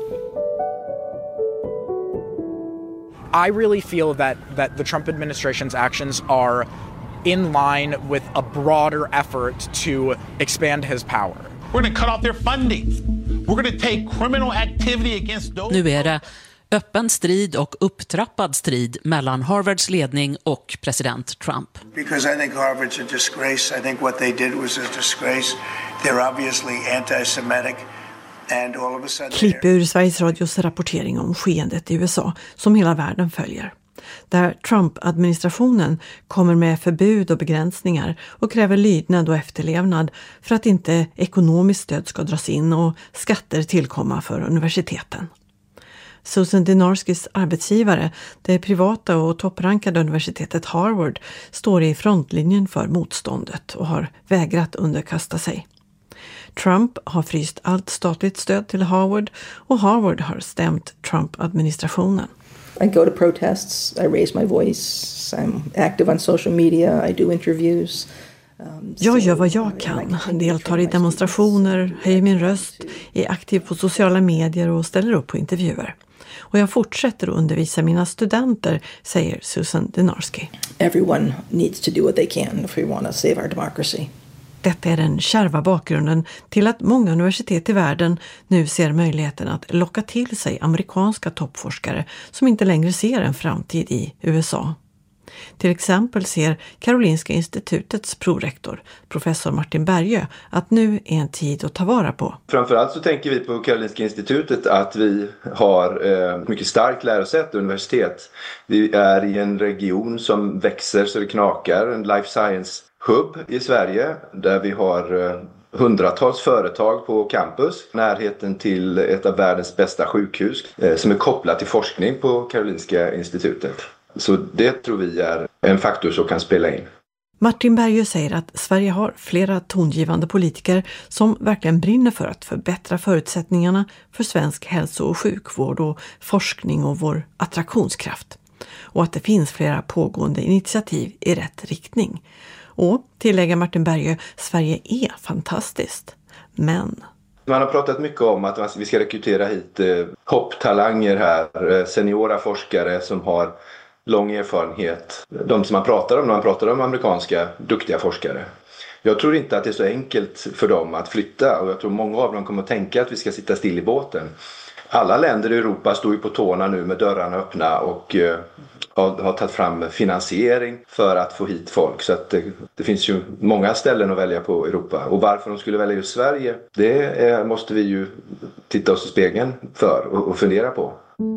I really feel that the Trump administration's actions are in line with a broader effort to expand his power. We're going to cut off their funding. We're going to take criminal activity against those. Nu är det Öppen strid och upptrappad strid mellan Harvards ledning och president Trump. Because I think Harvard's a disgrace. I think what they did was a disgrace. They're obviously anti-Semitic. And all of a sudden... Klipp ur Sveriges Radios rapportering om skeendet i USA som hela världen följer. Där Trump-administrationen kommer med förbud och begränsningar och kräver lydnad och efterlevnad för att inte ekonomiskt stöd ska dras in och skatter tillkomma för universiteten. Susan Dynarskis arbetsgivare, det privata och topprankade universitetet Harvard, står i frontlinjen för motståndet och har vägrat underkasta sig. Trump har fryst allt statligt stöd till Harvard och Harvard har stämt Trump-administrationen. I go to protests, I raise my voice, I'm active on social media, I do interviews. Jag gör vad jag kan, deltar i demonstrationer, höjer min röst, är aktiv på sociala medier och ställer upp på intervjuer. Och jag fortsätter att undervisa mina studenter, säger Susan Dynarski. Everyone needs to do what they can if we want to save our democracy. Detta är den kärva bakgrunden till att många universitet i världen nu ser möjligheten att locka till sig amerikanska toppforskare som inte längre ser en framtid i USA. Till exempel ser Karolinska institutets prorektor, professor Martin Bergö, att nu är en tid att ta vara på. Framförallt så tänker vi på Karolinska institutet att vi har mycket starkt lärosäte och universitet. Vi är i en region som växer så det knakar, en life science hub i Sverige där vi har hundratals företag på campus. Närheten till ett av världens bästa sjukhus som är kopplat till forskning på Karolinska institutet. Så det tror vi är en faktor som kan spela in. Martin Bergö säger att Sverige har flera tongivande politiker som verkligen brinner för att förbättra förutsättningarna för svensk hälso- och sjukvård och forskning och vår attraktionskraft. Och att det finns flera pågående initiativ i rätt riktning. Och, tillägger Martin Bergö, Sverige är fantastiskt. Men... Man har pratat mycket om att vi ska rekrytera hit hopptalanger här, seniora forskare som har lång erfarenhet. De som man pratar om när man pratar om amerikanska duktiga forskare. Jag tror inte att det är så enkelt för dem att flytta och jag tror många av dem kommer att tänka att vi ska sitta still i båten. Alla länder i Europa står ju på tårna nu med dörrarna öppna och har tagit fram finansiering för att få hit folk. Så att det finns ju många ställen att välja på i Europa. Och varför de skulle välja just Sverige, det måste vi ju titta oss i spegeln för och fundera på.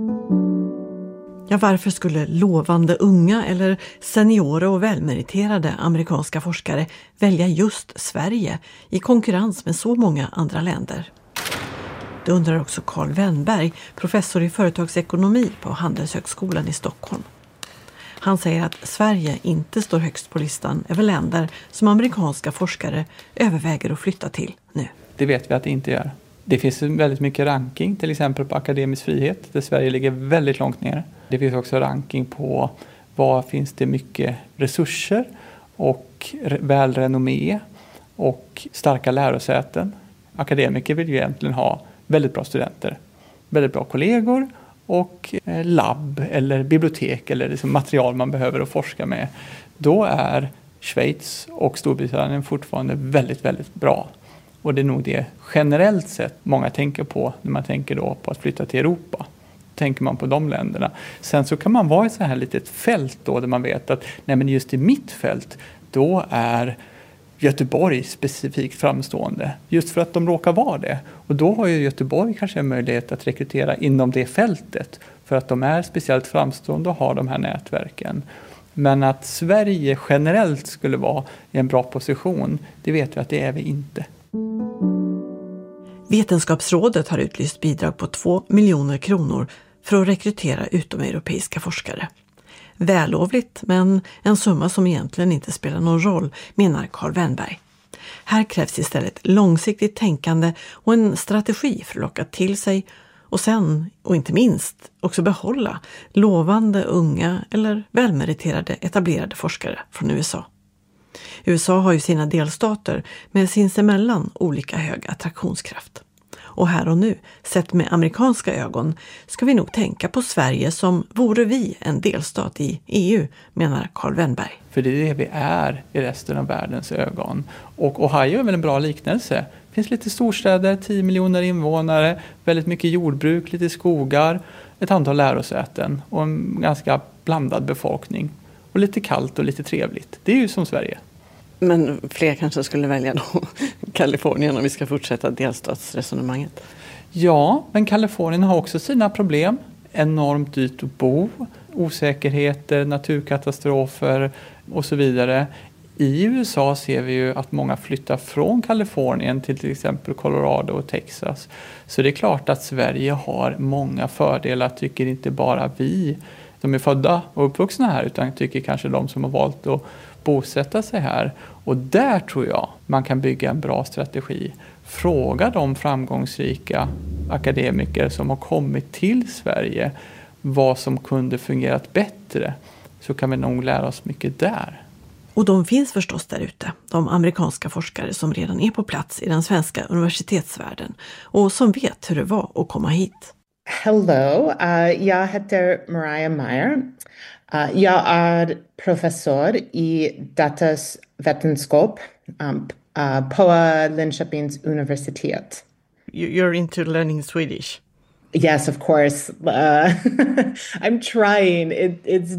Ja, varför skulle lovande unga eller seniora och välmeriterade amerikanska forskare välja just Sverige i konkurrens med så många andra länder? Det undrar också Carl Wennberg, professor i företagsekonomi på Handelshögskolan i Stockholm. Han säger att Sverige inte står högst på listan över länder som amerikanska forskare överväger att flytta till nu. Det vet vi att det inte gör. Det finns väldigt mycket ranking, till exempel på akademisk frihet, där Sverige ligger väldigt långt ner. Det finns också ranking på var finns det mycket resurser och välrenommé och starka lärosäten. Akademiker vill ju egentligen ha väldigt bra studenter, väldigt bra kollegor och labb eller bibliotek eller liksom material man behöver att forska med. Då är Schweiz och Storbritannien fortfarande väldigt, väldigt bra. Och det är nog det generellt sett många tänker på när man tänker då på att flytta till Europa. Tänker man på de länderna. Sen så kan man vara i så här litet fält då där man vet att nej men just i mitt fält då är Göteborg specifikt framstående. Just för att de råkar vara det. Och då har ju Göteborg kanske en möjlighet att rekrytera inom det fältet. För att de är speciellt framstående och har de här nätverken. Men att Sverige generellt skulle vara i en bra position, det vet vi att det är vi inte. Vetenskapsrådet har utlyst bidrag på 2 miljoner kronor för att rekrytera utomeuropeiska forskare. Vällovligt, men en summa som egentligen inte spelar någon roll, menar Carl Wennberg. Här krävs istället långsiktigt tänkande och en strategi för att locka till sig och sen, och inte minst, också behålla lovande unga eller välmeriterade etablerade forskare från USA. USA har ju sina delstater med sinsemellan olika hög attraktionskraft. Och här och nu, sett med amerikanska ögon, ska vi nog tänka på Sverige som vore vi en delstat i EU, menar Carl Wennberg. För det är det vi är i resten av världens ögon. Och Ohio är väl en bra liknelse. Det finns lite storstäder, 10 miljoner invånare, väldigt mycket jordbruk, lite skogar, ett antal lärosäten och en ganska blandad befolkning. Och lite kallt och lite trevligt. Det är ju som Sverige. Men fler kanske skulle välja då Kalifornien om vi ska fortsätta delstatsresonemanget. Ja, men Kalifornien har också sina problem. Enormt dyrt att bo, osäkerheter, naturkatastrofer och så vidare. I USA ser vi ju att många flyttar från Kalifornien till exempel Colorado och Texas. Så det är klart att Sverige har många fördelar, tycker inte bara vi som är födda och uppvuxna här, utan tycker kanske de som har valt att bosätta sig här. Och där tror jag man kan bygga en bra strategi. Fråga de framgångsrika akademiker som har kommit till Sverige vad som kunde fungerat bättre, så kan vi nog lära oss mycket där. Och de finns förstås där ute, de amerikanska forskare som redan är på plats i den svenska universitetsvärlden och som vet hur det var att komma hit. Hello, jag heter Mariah Meyer. Jag är professor i datavetenskap på Linköpings universitet. You're into learning Swedish? Yes, of course. I'm trying. It's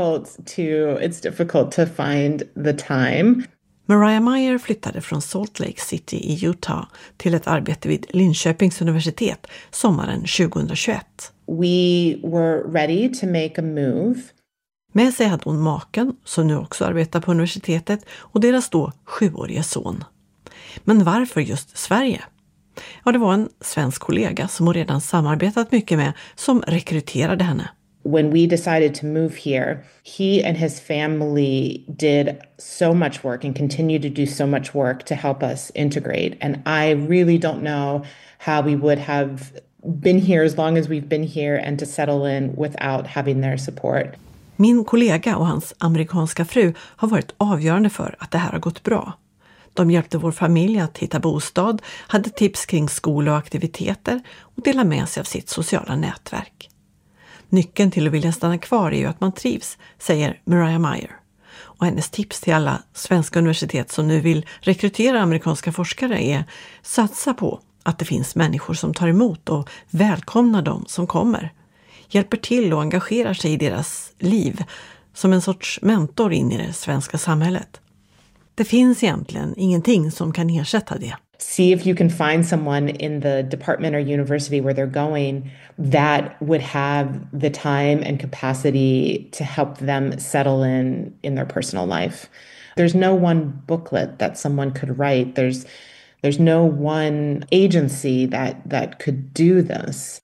difficult to find the time. Mariah Meyer flyttade från Salt Lake City i Utah till ett arbete vid Linköpings universitet sommaren 2021. We were ready to make a move. Med sig hade hon maken som nu också arbetar på universitetet och deras då 7-årige son. Men varför just Sverige? Ja, det var en svensk kollega som hon redan samarbetat mycket med som rekryterade henne. When we decided to move here, he and his family did so much work and continue to do so much work to help us integrate. And I really don't know how we would have been here as long as we've been here and to settle in without having their support. Min kollega och hans amerikanska fru har varit avgörande för att det här har gått bra. De hjälpte vår familj att hitta bostad, hade tips kring skola och aktiviteter och delade med sig av sitt sociala nätverk. Nyckeln till att vilja stanna kvar är ju att man trivs, säger Mariah Meyer. Och hennes tips till alla svenska universitet som nu vill rekrytera amerikanska forskare är: satsa på att det finns människor som tar emot och välkomnar dem som kommer. Hjälper till och engagerar sig i deras liv som en sorts mentor in i det svenska samhället. Det finns egentligen ingenting som kan ersätta det. See if you can find someone in the department or university where they're going that would have the time and capacity to help them settle in their personal life. There's no one booklet that someone could write. There's no one agency that could do this.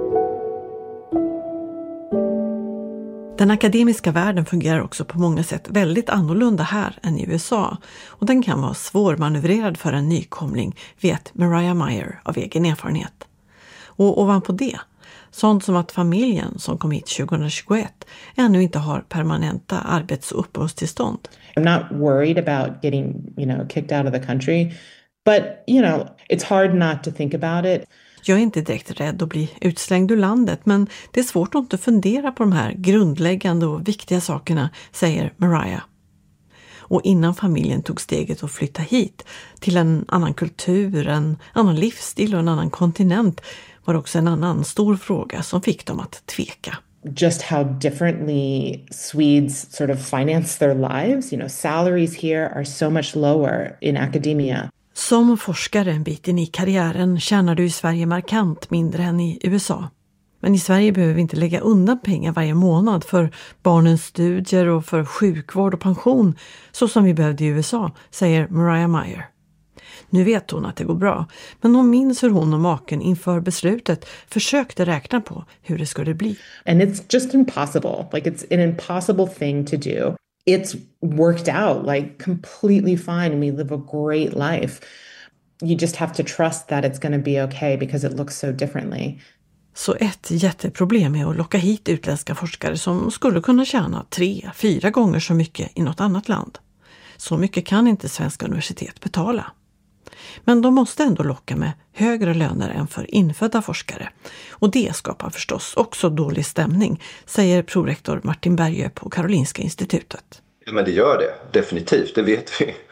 Den akademiska världen fungerar också på många sätt väldigt annorlunda här än i USA och den kan vara svårmanövrerad för en nykomling, vet Mariah Meyer av egen erfarenhet. Och ovanpå det, sånt som att familjen som kom hit 2021 ännu inte har permanenta arbets- och uppehållstillstånd. I'm not worried about getting, kicked out of the country, but, it's hard not to think about it. Jag är inte direkt rädd att bli utslängd ur landet, men det är svårt att inte fundera på de här grundläggande och viktiga sakerna, säger Mariah. Och innan familjen tog steget att flytta hit till en annan kultur, en annan livsstil och en annan kontinent var det också en annan stor fråga som fick dem att tveka. Just how differently Swedes sort of finance their lives. Salaries here are so much lower in academia. Som forskare en bit in i karriären tjänar du i Sverige markant mindre än i USA. Men i Sverige behöver vi inte lägga undan pengar varje månad för barnens studier och för sjukvård och pension så som vi behövde i USA, säger Mariah Meyer. Nu vet hon att det går bra, men hon minns hur hon och maken inför beslutet försökte räkna på hur det skulle bli. And it's just impossible. Like it's an impossible thing to do. It's worked out completely fine and we live a great life. You just have to trust that it's going to be okay because it looks so differently. Så ett jätteproblem är att locka hit utländska forskare som skulle kunna tjäna 3-4 gånger så mycket i något annat land. Så mycket kan inte svenska universitet betala. Men de måste ändå locka med högre löner än för infödda forskare. Och det skapar förstås också dålig stämning, säger prorektor Martin Bergö på Karolinska institutet. Men det gör det, definitivt, det vet vi.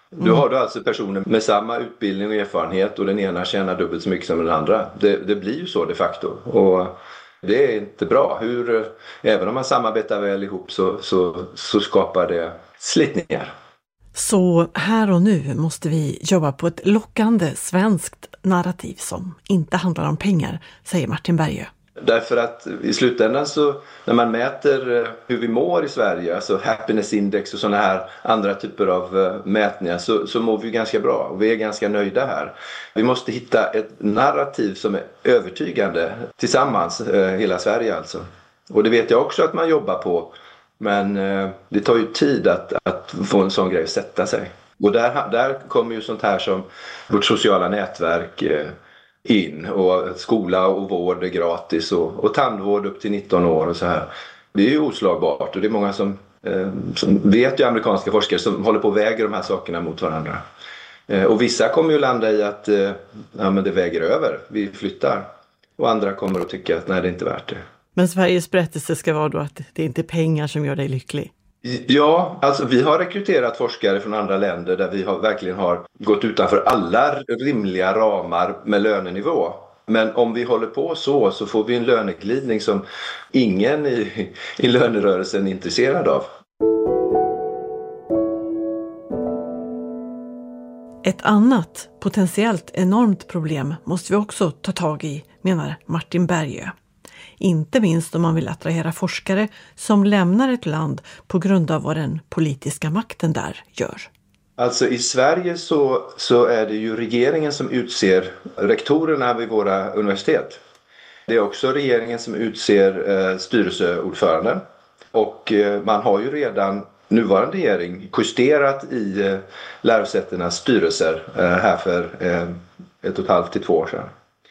Du har alltså personer med samma utbildning och erfarenhet och den ena tjänar dubbelt så mycket som den andra. Det blir ju så de facto. Och det är inte bra. Även om man samarbetar väl ihop så skapar det slitningar. Så här och nu måste vi jobba på ett lockande svenskt narrativ som inte handlar om pengar, säger Martin Bergö. Därför att i slutändan så när man mäter hur vi mår i Sverige, alltså happiness index och sådana här andra typer av mätningar så mår vi ganska bra och vi är ganska nöjda här. Vi måste hitta ett narrativ som är övertygande tillsammans, hela Sverige alltså. Och det vet jag också att man jobbar på, men det tar ju tid att få en sån grej att sätta sig. Och där kommer ju sånt här som vårt sociala nätverk in, och skola och vård är gratis och tandvård upp till 19 år och så här. Det är ju oslagbart och det är många som vet ju, amerikanska forskare som håller på att väga de här sakerna mot varandra. Och vissa kommer ju landa i att men det väger över, vi flyttar. Och andra kommer att tycka att nej, det är inte värt det. Men Sveriges berättelse ska vara då att det är inte pengar som gör dig lycklig. Ja, alltså vi har rekryterat forskare från andra länder där vi verkligen har gått utanför alla rimliga ramar med lönenivå. Men om vi håller på så får vi en löneglidning som ingen i lönerörelsen är intresserad av. Ett annat potentiellt enormt problem måste vi också ta tag i, menar Martin Bergö. Inte minst om man vill attrahera forskare som lämnar ett land på grund av vad den politiska makten där gör. Alltså i Sverige så är det ju regeringen som utser rektorerna vid våra universitet. Det är också regeringen som utser styrelseordföranden. Och man har ju redan, nuvarande regering, justerat i lärosätenas styrelser här för 1,5 till 2 år sedan.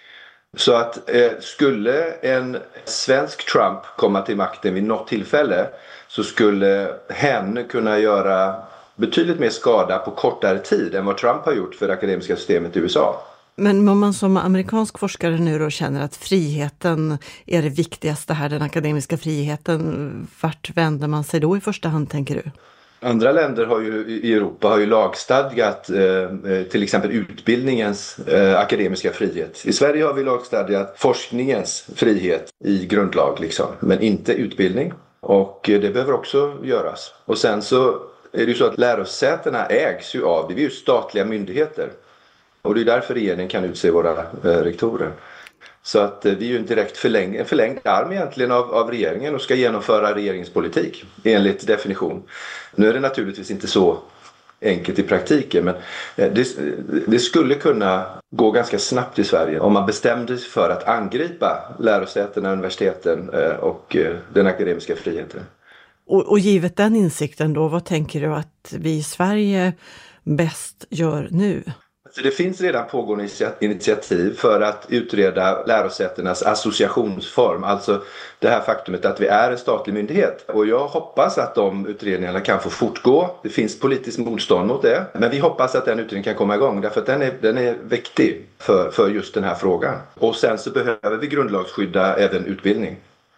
Så att skulle en svensk Trump komma till makten vid något tillfälle så skulle hen kunna göra betydligt mer skada på kortare tid än vad Trump har gjort för det akademiska systemet i USA. Men om man som amerikansk forskare nu då känner att friheten är det viktigaste här, den akademiska friheten, vart vänder man sig då i första hand, tänker du? Andra länder i Europa har ju lagstadgat till exempel utbildningens akademiska frihet. I Sverige har vi lagstadgat forskningens frihet i grundlag liksom, men inte utbildning. Och det behöver också göras. Och sen så är det ju så att lärosätena ägs ju av, det är ju statliga myndigheter. Och det är därför regeringen kan utse våra rektorer. Så att vi är ju en direkt förlängd arm egentligen av regeringen och ska genomföra regeringspolitik enligt definition. Nu är det naturligtvis inte så enkelt i praktiken, men det skulle kunna gå ganska snabbt i Sverige om man bestämde sig för att angripa lärosätena, universiteten och den akademiska friheten. Och givet den insikten då, vad tänker du att vi i Sverige bäst gör nu? Det finns redan pågående initiativ för att utreda lärosätenas associationsform, alltså det här faktumet att vi är en statlig myndighet. Och jag hoppas att de utredningarna kan få fortgå. Det finns politiskt motstånd mot det, men vi hoppas att den utredningen kan komma igång därför att den är viktig för just den här frågan. Och sen så behöver vi grundlagsskydda även utbildning.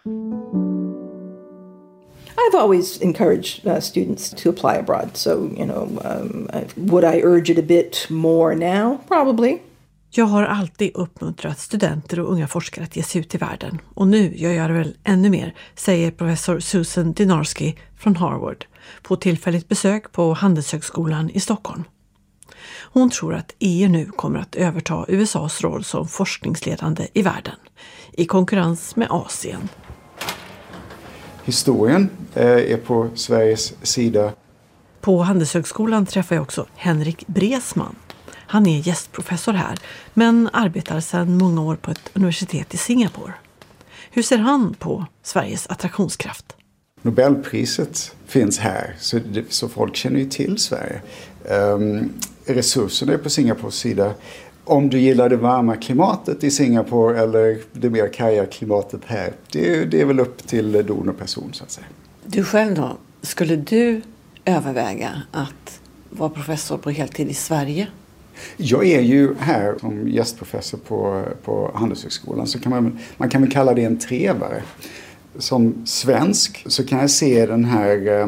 I've always encouraged students to apply abroad. So, would I urge it a bit more now? Probably. Jag har alltid uppmuntrat studenter och unga forskare att ge sig ut i världen. Och nu gör jag det väl ännu mer, säger professor Susan Dynarski från Harvard på tillfälligt besök på Handelshögskolan i Stockholm. Hon tror att EU nu kommer att överta USAs roll som forskningsledande i världen i konkurrens med Asien. Historien är på Sveriges sida. På Handelshögskolan träffar jag också Henrik Bresman. Han är gästprofessor här, men arbetar sedan många år på ett universitet i Singapore. Hur ser han på Sveriges attraktionskraft? Nobelpriset finns här, så folk känner ju till Sverige. Resurserna är på Singapores sida. Om du gillar det varma klimatet i Singapore eller det mer karga klimatet här, det är väl upp till donorperson så att säga. Du själv då, skulle du överväga att vara professor på heltid i Sverige? Jag är ju här som gästprofessor på Handelshögskolan, så man kan väl kalla det en trevare. Som svensk så kan jag se den här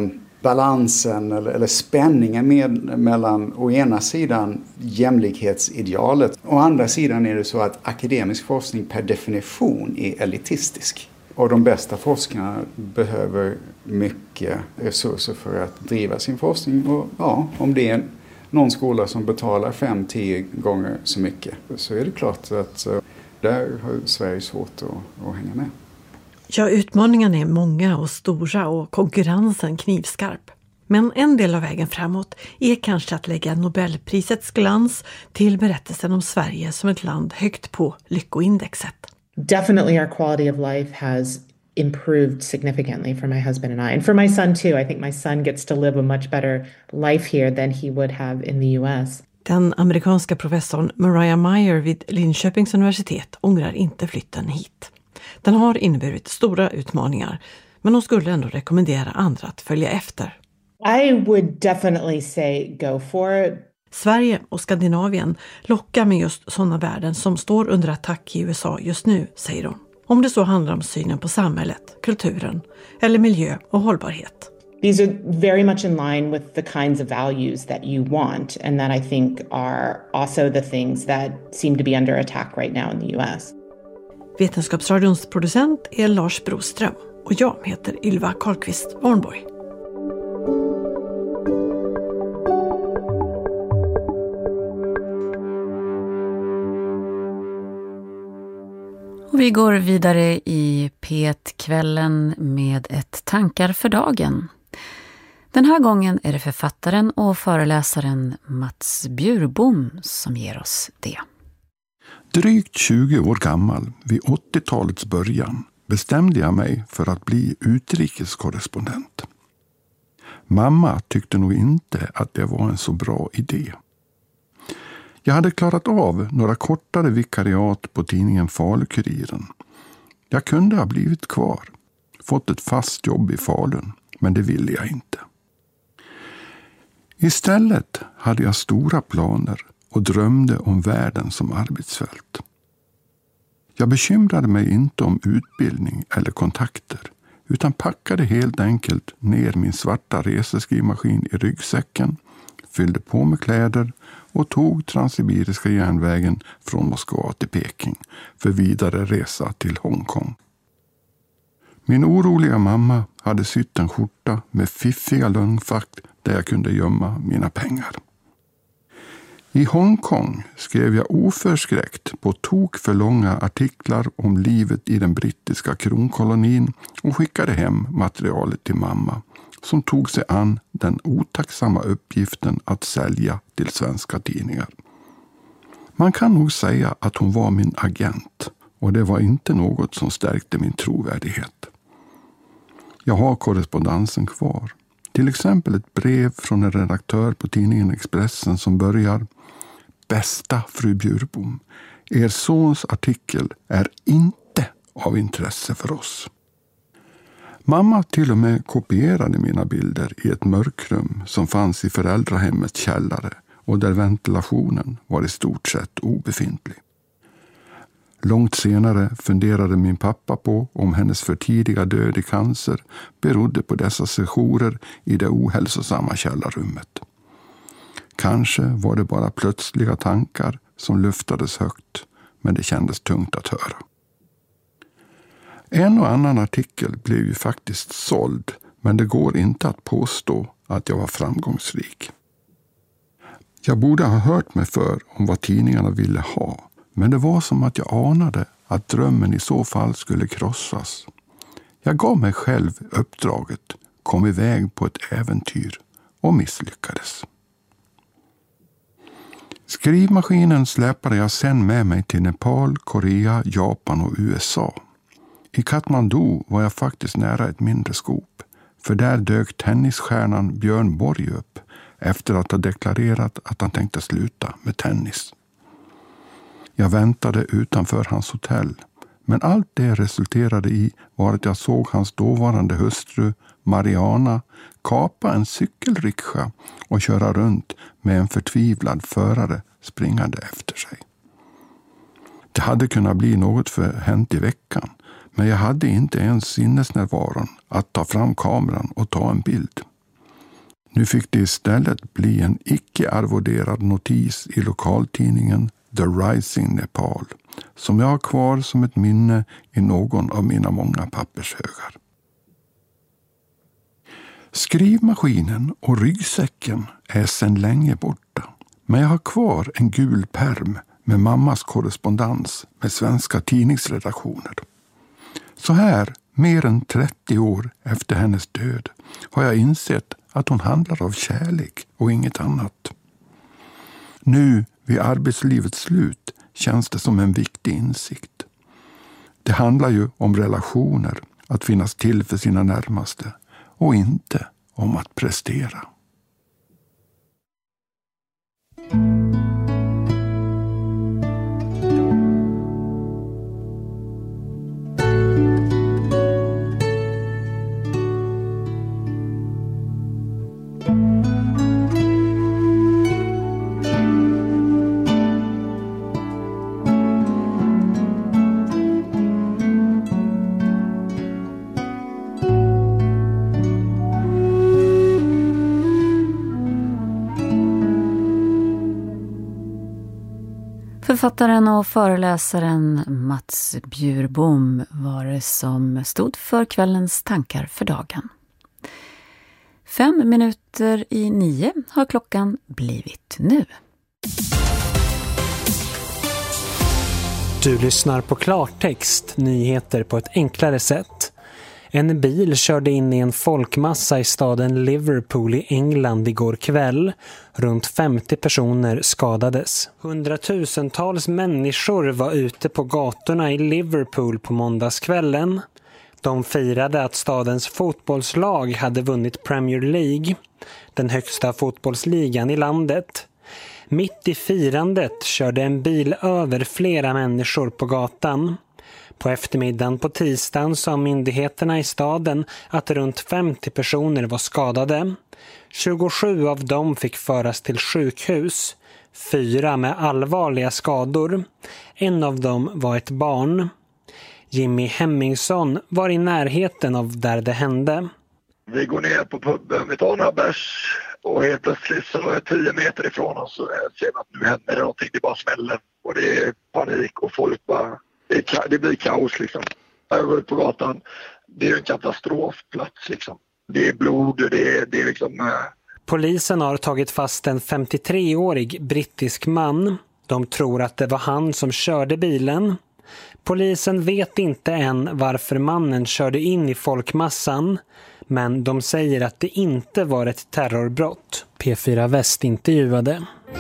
balansen eller spänningen mellan å ena sidan jämlikhetsidealet och å andra sidan är det så att akademisk forskning per definition är elitistisk. Och de bästa forskarna behöver mycket resurser för att driva sin forskning. Och ja, om det är någon skola som betalar 5-10 gånger så mycket så är det klart att där har Sverige svårt att hänga med. Ja, utmaningarna är många och stora och konkurrensen knivskarp. Men en del av vägen framåt är kanske att lägga Nobelprisets glans till berättelsen om Sverige som ett land högt på lyckoindexet. Definitely our quality of life has improved significantly for my husband and I. And for my son too. I think my son gets to live a much better life here than he would have in the US. Den amerikanska professorn Mariah Meyer vid Linköpings universitet ångrar inte flytten hit. Den har inneburit stora utmaningar, men hon skulle ändå rekommendera andra att följa efter. I would definitely say go for it. Sverige och Skandinavien lockar med just sådana värden som står under attack i USA just nu, säger hon. Om det så handlar om synen på samhället, kulturen eller miljö och hållbarhet. These are very much in line with the kinds of values that you want and that I think are also the things that seem to be under attack right now in the US. Vetenskapsradions producent är Lars Broström och jag heter Ylva Karlqvist Warnborg. Och vi går vidare i P1-kvällen med ett tankar för dagen. Den här gången är det författaren och föreläsaren Mats Bjurbom som ger oss det. Drygt 20 år gammal, vid 80-talets början, bestämde jag mig för att bli utrikeskorrespondent. Mamma tyckte nog inte att det var en så bra idé. Jag hade klarat av några kortare vikariat på tidningen Falukuriren. Jag kunde ha blivit kvar, fått ett fast jobb i Falun, men det ville jag inte. Istället hade jag stora planer och drömde om världen som arbetsfält. Jag bekymrade mig inte om utbildning eller kontakter, utan packade helt enkelt ner min svarta reseskrivmaskin i ryggsäcken, fyllde på med kläder och tog Transsibiriska järnvägen från Moskva till Peking för vidare resa till Hongkong. Min oroliga mamma hade sytt en skjorta med fiffiga lönnfack där jag kunde gömma mina pengar. I Hongkong skrev jag oförskräckt på tok för långa artiklar om livet i den brittiska kronkolonin och skickade hem materialet till mamma, som tog sig an den otacksamma uppgiften att sälja till svenska tidningar. Man kan nog säga att hon var min agent, och det var inte något som stärkte min trovärdighet. Jag har korrespondensen kvar. Till exempel ett brev från en redaktör på tidningen Expressen som börjar: Bästa fru Bjurbom, er sons artikel är inte av intresse för oss. Mamma till och med kopierade mina bilder i ett mörkrum som fanns i föräldrahemmets källare och där ventilationen var i stort sett obefintlig. Långt senare funderade min pappa på om hennes för tidiga död i cancer berodde på dessa sessioner i det ohälsosamma källarrummet. Kanske var det bara plötsliga tankar som luftades högt, men det kändes tungt att höra. En och annan artikel blev ju faktiskt såld, men det går inte att påstå att jag var framgångsrik. Jag borde ha hört mig för om vad tidningarna ville ha, men det var som att jag anade att drömmen i så fall skulle krossas. Jag gav mig själv uppdraget, kom iväg på ett äventyr och misslyckades. Skrivmaskinen släpade jag sen med mig till Nepal, Korea, Japan och USA. I Kathmandu var jag faktiskt nära ett mindre skop, för där dök tennisstjärnan Björn Borg upp efter att ha deklarerat att han tänkte sluta med tennis. Jag väntade utanför hans hotell, men allt det resulterade i var att jag såg hans dåvarande hustru Mariana kapa en cykelrikscha och köra runt med en förtvivlad förare springande efter sig. Det hade kunnat bli något för hänt i veckan, men jag hade inte ens sinnesnärvaron att ta fram kameran och ta en bild. Nu fick det istället bli en icke-arvoderad notis i lokaltidningen The Rising Nepal, som jag har kvar som ett minne i någon av mina många pappershögar. Skrivmaskinen och ryggsäcken är sedan länge borta, men jag har kvar en gul pärm med mammas korrespondens med svenska tidningsredaktioner. Så här, mer än 30 år efter hennes död, har jag insett att hon handlar av kärlek och inget annat. Nu, vid arbetslivets slut, känns det som en viktig insikt. Det handlar ju om relationer, att finnas till för sina närmaste, och inte om att prestera. Författaren och föreläsaren Mats Bjurbom var det som stod för kvällens tankar för dagen. 8:55 har klockan blivit nu. Du lyssnar på klartext, nyheter på ett enklare sätt. En bil körde in i en folkmassa i staden Liverpool i England igår kväll. Runt 50 personer skadades. Hundratusentals människor var ute på gatorna i Liverpool på måndagskvällen. De firade att stadens fotbollslag hade vunnit Premier League, den högsta fotbollsligan i landet. Mitt i firandet körde en bil över flera människor på gatan. På eftermiddagen på tisdagen sa myndigheterna i staden att runt 50 personer var skadade. 27 av dem fick föras till sjukhus, 4 med allvarliga skador. En av dem var ett barn. Jimmy Hemmingsson var i närheten av där det hände. Vi går ner på puben, vi tar några bärs och helt plötsligt så är 10 meter ifrån oss så ser vi att nu händer det någonting, det bara smäller. Och det är panik och folk bara... Det blir kaos liksom. Jag går ut på gatan. Det är en katastrofplats liksom. Det är blod och det är liksom... Polisen har tagit fast en 53-årig brittisk man. De tror att det var han som körde bilen. Polisen vet inte än varför mannen körde in i folkmassan. Men de säger att det inte var ett terrorbrott. P4 Väst intervjuade.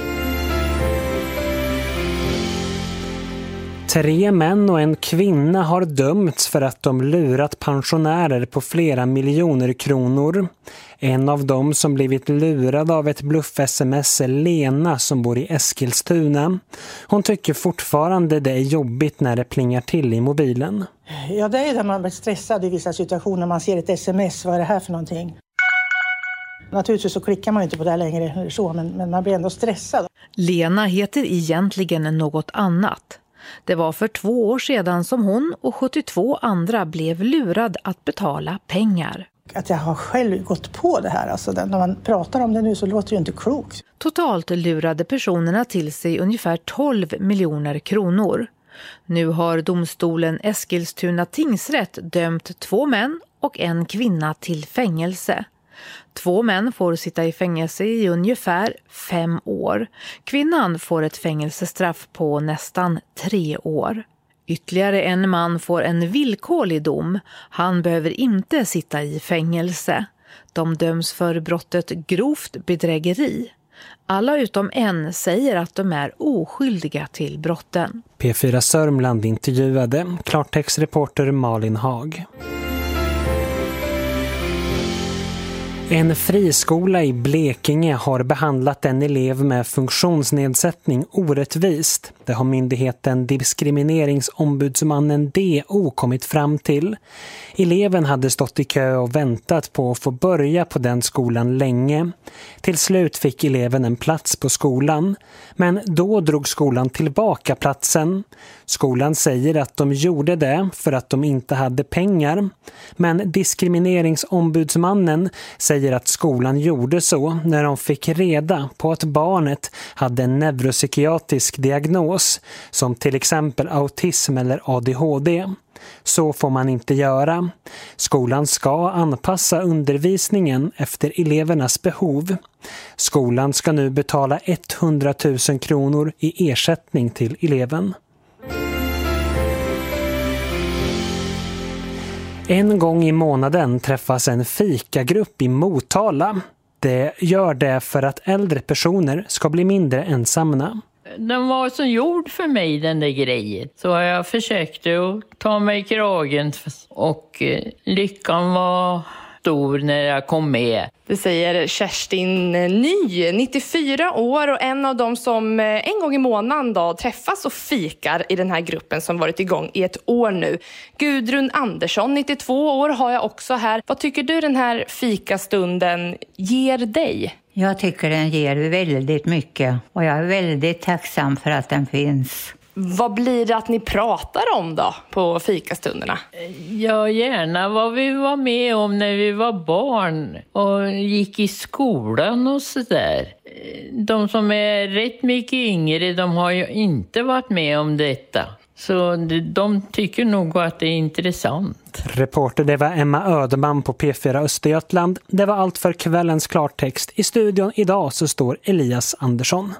3 män och en kvinna har dömts för att de lurat pensionärer på flera miljoner kronor. En av dem som blivit lurad av ett bluff-sms är Lena som bor i Eskilstuna. Hon tycker fortfarande det är jobbigt när det plingar till i mobilen. Ja, det är där man blir stressad i vissa situationer. Man ser ett sms, vad är det här för någonting? Naturligtvis så klickar man inte på det längre så, men man blir ändå stressad. Lena heter egentligen något annat. Det var för 2 år sedan som hon och 72 andra blev lurad att betala pengar. Att jag har själv gått på det här, alltså när man pratar om det nu så låter det ju inte klokt. Totalt lurade personerna till sig ungefär 12 miljoner kronor. Nu har domstolen Eskilstuna tingsrätt dömt 2 män och en kvinna till fängelse. 2 män får sitta i fängelse i ungefär 5 år. Kvinnan får ett fängelsestraff på nästan 3 år. Ytterligare en man får en villkorlig dom. Han behöver inte sitta i fängelse. De döms för brottet grovt bedrägeri. Alla utom en säger att de är oskyldiga till brotten. P4 Sörmland intervjuade klartextreporter Malin Hag. En friskola i Blekinge har behandlat en elev med funktionsnedsättning orättvist. Det har myndigheten Diskrimineringsombudsmannen DO kommit fram till. Eleven hade stått i kö och väntat på att få börja på den skolan länge. Till slut fick eleven en plats på skolan, men då drog skolan tillbaka platsen. Skolan säger att de gjorde det för att de inte hade pengar, men Diskrimineringsombudsmannen säger säger att skolan gjorde så när de fick reda på att barnet hade en neuropsykiatrisk diagnos som till exempel autism eller ADHD. Så får man inte göra. Skolan ska anpassa undervisningen efter elevernas behov. Skolan ska nu betala 100 000 kronor i ersättning till eleven. En gång i månaden träffas en fikagrupp i Motala. Det gör det för att äldre personer ska bli mindre ensamma. Den var så gjord för mig, den där grejen. Så jag försökte att ta mig i kragen och lyckan var stor när jag kom med. Det säger Kerstin Ny, 94 år och en av dem som en gång i månaden då träffas och fikar i den här gruppen som varit igång i ett år nu. Gudrun Andersson, 92 år, har jag också här. Vad tycker du den här fikastunden ger dig? Jag tycker den ger väldigt mycket och jag är väldigt tacksam för att den finns. Vad blir det att ni pratar om då på fikastunderna? Ja, gärna vad vi var med om när vi var barn och gick i skolan och sådär. De som är rätt mycket yngre, de har ju inte varit med om detta. Så de tycker nog att det är intressant. Reporter det var Emma Ödeman på P4 Östergötland. Det var allt för kvällens klartext. I studion idag så står Elias Andersson.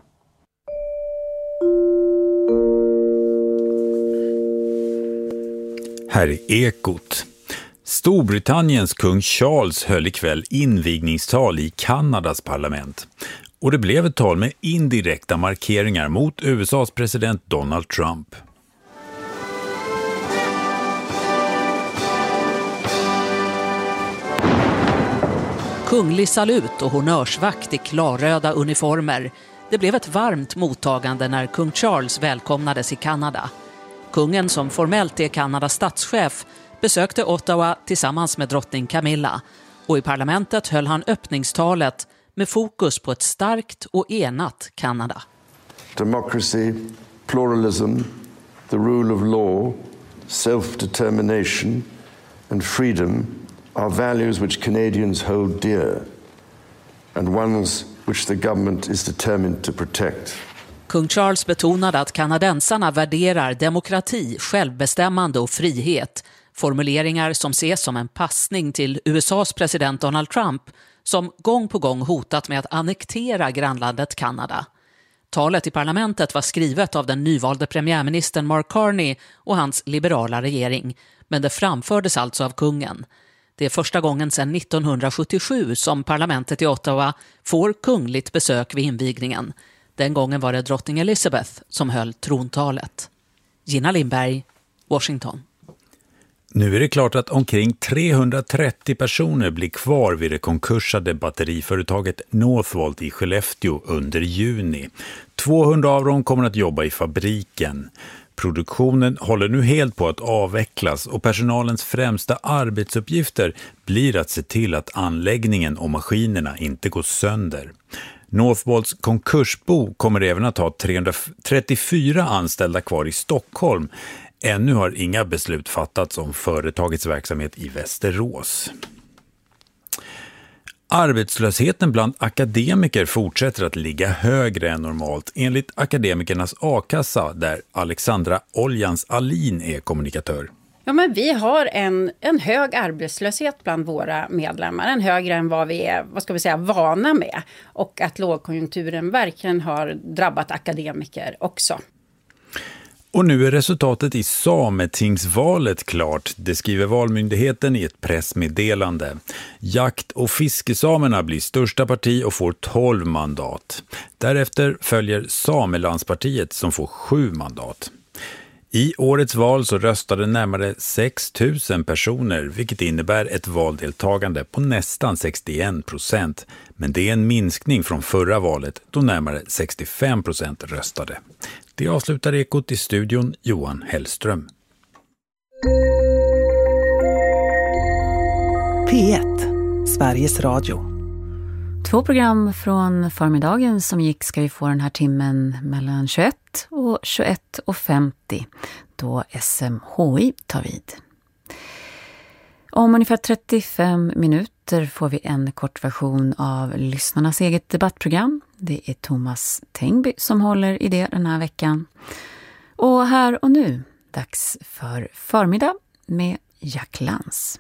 Här är Ekot. Storbritanniens kung Charles höll ikväll invigningstal i Kanadas parlament. Och det blev ett tal med indirekta markeringar mot USAs president Donald Trump. Kunglig salut och honnörsvakt i klarröda uniformer. Det blev ett varmt mottagande när kung Charles välkomnades i Kanada. Kungen, som formellt är Kanadas statschef, besökte Ottawa tillsammans med drottning Camilla. Och i parlamentet höll han öppningstalet med fokus på ett starkt och enat Kanada. Democracy, pluralism, the rule of law, self-determination and freedom are values which Canadians hold dear and ones which the government is determined to protect. Kung Charles betonade att kanadensarna värderar demokrati, självbestämmande och frihet. Formuleringar som ses som en passning till USAs president Donald Trump, som gång på gång hotat med att annektera grannlandet Kanada. Talet i parlamentet var skrivet av den nyvalde premiärministern Mark Carney och hans liberala regering, men det framfördes alltså av kungen. Det är första gången sedan 1977 som parlamentet i Ottawa får kungligt besök vid invigningen. Den gången var det drottning Elizabeth som höll trontalet. Gina Lindberg, Washington. Nu är det klart att omkring 330 personer blir kvar vid det konkursade batteriföretaget Northvolt i Skellefteå under juni. 200 av dem kommer att jobba i fabriken. Produktionen håller nu helt på att avvecklas och personalens främsta arbetsuppgifter blir att se till att anläggningen och maskinerna inte går sönder. Northvolts konkursbo kommer även att ha 334 anställda kvar i Stockholm. Ännu har inga beslut fattats om företagets verksamhet i Västerås. Arbetslösheten bland akademiker fortsätter att ligga högre än normalt enligt akademikernas a-kassa där Alexandra Oljans Alin är kommunikatör. Ja, men vi har en hög arbetslöshet bland våra medlemmar, en högre än vad vi är, vana med. Och att lågkonjunkturen verkligen har drabbat akademiker också. Och nu är resultatet i Sametingsvalet klart. Det skriver Valmyndigheten i ett pressmeddelande. Jakt- och fiskesamerna blir största parti och får 12 mandat. Därefter följer Samelandspartiet som får 7 mandat. I årets val så röstade närmare 6 000 personer, vilket innebär ett valdeltagande på nästan 61%. Men det är en minskning från förra valet då närmare 65% röstade. Det avslutar Ekot i studion, Johan Hellström. P1, Sveriges Radio. 2 program från förmiddagen som gick ska vi få den här timmen mellan 21 och 21:50 då SMHI tar vid. Om ungefär 35 minuter får vi en kort version av lyssnarnas eget debattprogram. Det är Thomas Tengby som håller i det den här veckan. Och här och nu, dags för förmiddag med Jack Lantz.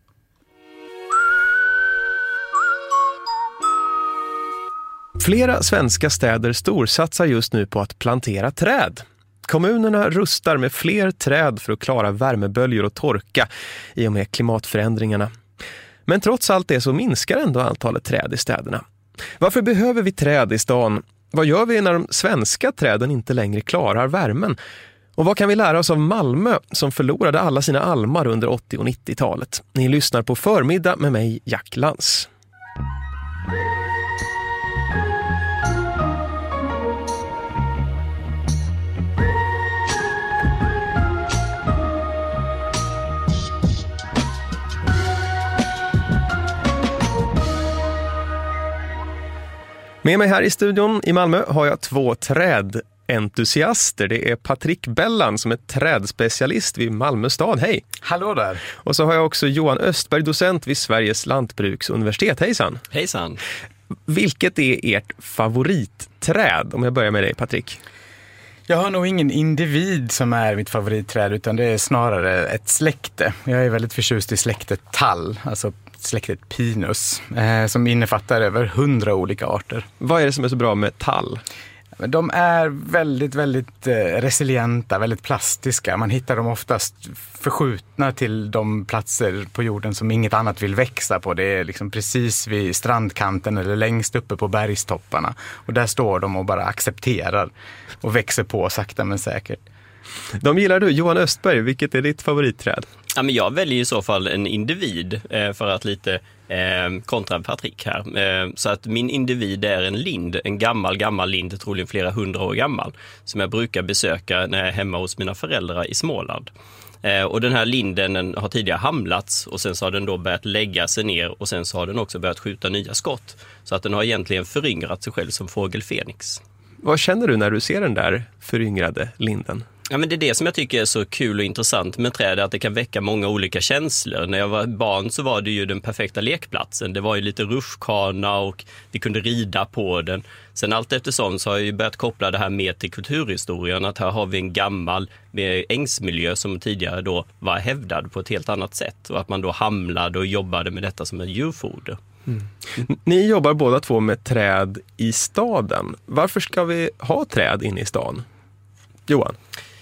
Flera svenska städer storsatsar just nu på att plantera träd. Kommunerna rustar med fler träd för att klara värmeböljor och torka i och med klimatförändringarna. Men trots allt det så minskar ändå antalet träd i städerna. Varför behöver vi träd i stan? Vad gör vi när de svenska träden inte längre klarar värmen? Och vad kan vi lära oss av Malmö som förlorade alla sina almar under 80- och 90-talet? Ni lyssnar på Förmiddag med mig, Jack Lantz. Med mig här i studion i Malmö har jag 2 trädentusiaster. Det är Patrik Bellan som är trädspecialist vid Malmö stad. Hej! Hallå där! Och så har jag också Johan Östberg, docent vid Sveriges lantbruksuniversitet. Hejsan! Hejsan! Vilket är ert favoritträd? Om jag börjar med dig, Patrik. Jag har nog ingen individ som är mitt favoritträd, utan det är snarare ett släkte. Jag är väldigt förtjust i släktet tall, alltså släktet pinus, som innefattar över 100 olika arter. Vad är det som är så bra med tall? De är väldigt, väldigt resilienta, väldigt plastiska. Man hittar dem oftast förskjutna till de platser på jorden som inget annat vill växa på. Det är liksom precis vid strandkanten eller längst uppe på bergstopparna. Och där står de och bara accepterar och växer på sakta men säkert. De gillar du. Johan Östberg, vilket är ditt favoritträd? Ja, men jag väljer i så fall en individ för att lite kontra Patrik här. Så att min individ är en lind, en gammal lind, troligen flera 100 år gammal, som jag brukar besöka när jag är hemma hos mina föräldrar i Småland. Och den här linden har tidigare hamlats och sen så har den då börjat lägga sig ner och sen så har den också börjat skjuta nya skott. Så att den har egentligen föryngrat sig själv som fågel Fenix. Vad känner du när du ser den där föryngrade linden? Ja, men det är det som jag tycker är så kul och intressant med träd, att det kan väcka många olika känslor. När jag var barn så var det ju den perfekta lekplatsen. Det var ju lite rutschkana och vi kunde rida på den. Sen allt eftersom så har jag ju börjat koppla det här med till kulturhistorien, att här har vi en gammal ängsmiljö som tidigare då var hävdad på ett helt annat sätt. Och att man då hamlade och jobbade med detta som en djurfoder. Mm. Ni jobbar båda 2 med träd i staden. Varför ska vi ha träd inne i stan? Johan?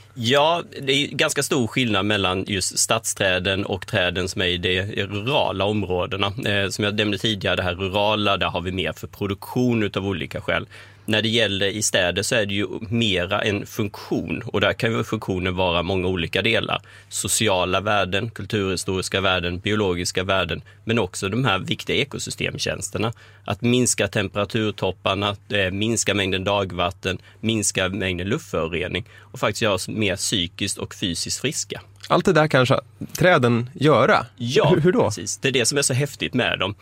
Ja, det är ganska stor skillnad mellan just stadsträden och träden som är i de rurala områdena. Som jag nämnde tidigare, det här rurala, där har vi mer för produktion utav olika skäl. När det gäller i städer så är det ju mera en funktion, och där kan ju funktionen vara många olika delar. Sociala värden, kulturhistoriska värden, biologiska värden, men också de här viktiga ekosystemtjänsterna. Att minska temperaturtopparna, minska mängden dagvatten, minska mängden luftförorening och faktiskt göra oss mer psykiskt och fysiskt friska. Allt det där kanske träden göra? Ja, hur då? Precis. Det är det som är så häftigt med dem.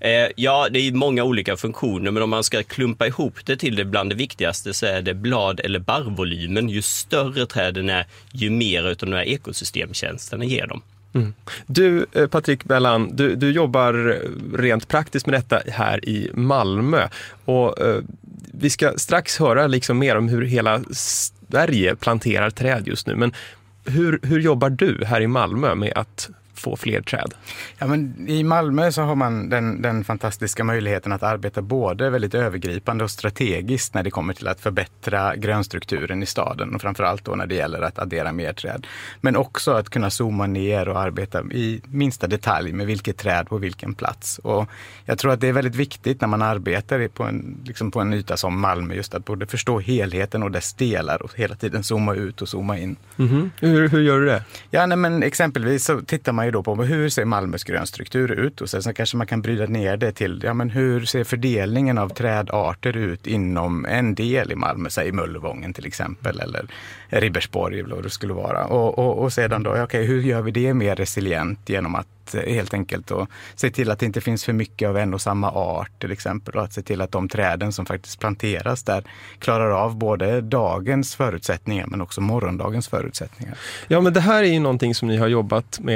Ja, det är många olika funktioner, men om man ska klumpa ihop det till det bland det viktigaste så är det blad- eller barrvolymen. Ju större träden är, ju mer av de här ekosystemtjänsterna ger dem. Mm. Du, Patrik Bellan, du jobbar rent praktiskt med detta här i Malmö. Och vi ska strax höra liksom mer om hur hela Sverige planterar träd just nu. Men hur jobbar du här i Malmö med att få fler träd? Ja, men i Malmö så har man den fantastiska möjligheten att arbeta både väldigt övergripande och strategiskt när det kommer till att förbättra grönstrukturen i staden, och framförallt då när det gäller att addera mer träd. Men också att kunna zooma ner och arbeta i minsta detalj med vilket träd på vilken plats. Och jag tror att det är väldigt viktigt när man arbetar på en yta som Malmö, just att både förstå helheten och dess delar och hela tiden zooma ut och zooma in. Mm-hmm. Hur gör du det? Ja, nej, men exempelvis så tittar man ju då på hur ser Malmös grönstruktur ut, och sen så kanske man kan bryta ner det till men hur ser fördelningen av trädarter ut inom en del i Malmö, säg Möllevången till exempel, eller Ribersborg eller vad det skulle vara, och sedan då, hur gör vi det mer resilient genom att helt enkelt då se till att det inte finns för mycket av en och samma art till exempel, och att se till att de träden som faktiskt planteras där klarar av både dagens förutsättningar men också morgondagens förutsättningar. Ja, men det här är ju någonting som ni har jobbat med länge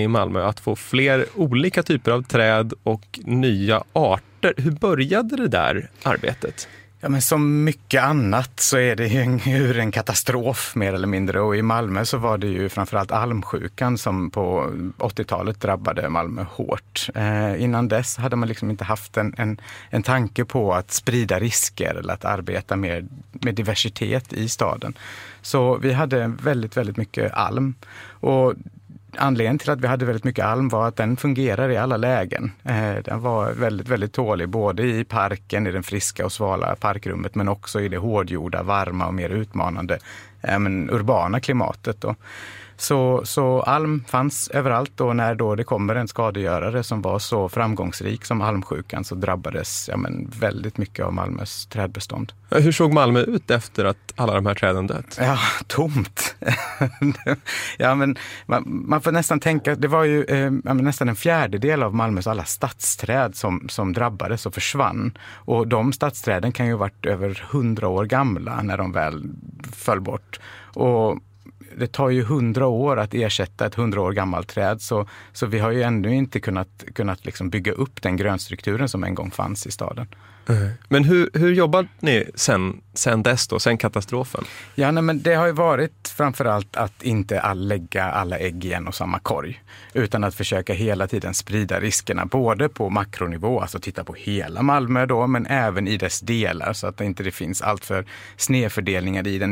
i Malmö att få fler olika typer av träd och nya arter. Hur började det där arbetet? Ja, men som mycket annat så är det ju en katastrof mer eller mindre, och i Malmö så var det ju framförallt almsjukan som på 80-talet drabbade Malmö hårt. Innan dess hade man liksom inte haft en tanke på att sprida risker eller att arbeta med diversitet i staden. Så vi hade väldigt, väldigt mycket alm, och anledningen till att vi hade väldigt mycket alm var att den fungerar i alla lägen. Den var väldigt, väldigt tålig både i parken, i den friska och svala parkrummet, men också i det hårdgjorda, varma och mer utmanande urbana klimatet då. Så alm fanns överallt, och när då det kommer en skadegörare som var så framgångsrik som almsjukan så drabbades väldigt mycket av Malmös trädbestånd. Hur såg Malmö ut efter att alla de här träden dött? Ja, tomt. Ja, men man får nästan tänka, det var ju nästan en fjärdedel av Malmös alla stadsträd som drabbades och försvann. Och de stadsträden kan ju ha varit över 100 år gamla när de väl föll bort. Och det tar ju 100 år att ersätta ett 100 år gammalt träd, så vi har ju ännu inte kunnat liksom bygga upp den grönstrukturen som en gång fanns i staden. Men hur jobbar ni sen dess då, sen katastrofen? Ja, men det har ju varit framförallt att inte lägga alla ägg i en och samma korg, utan att försöka hela tiden sprida riskerna både på makronivå, alltså titta på hela Malmö då, men även i dess delar så att det inte finns allt för snedfördelningar i den.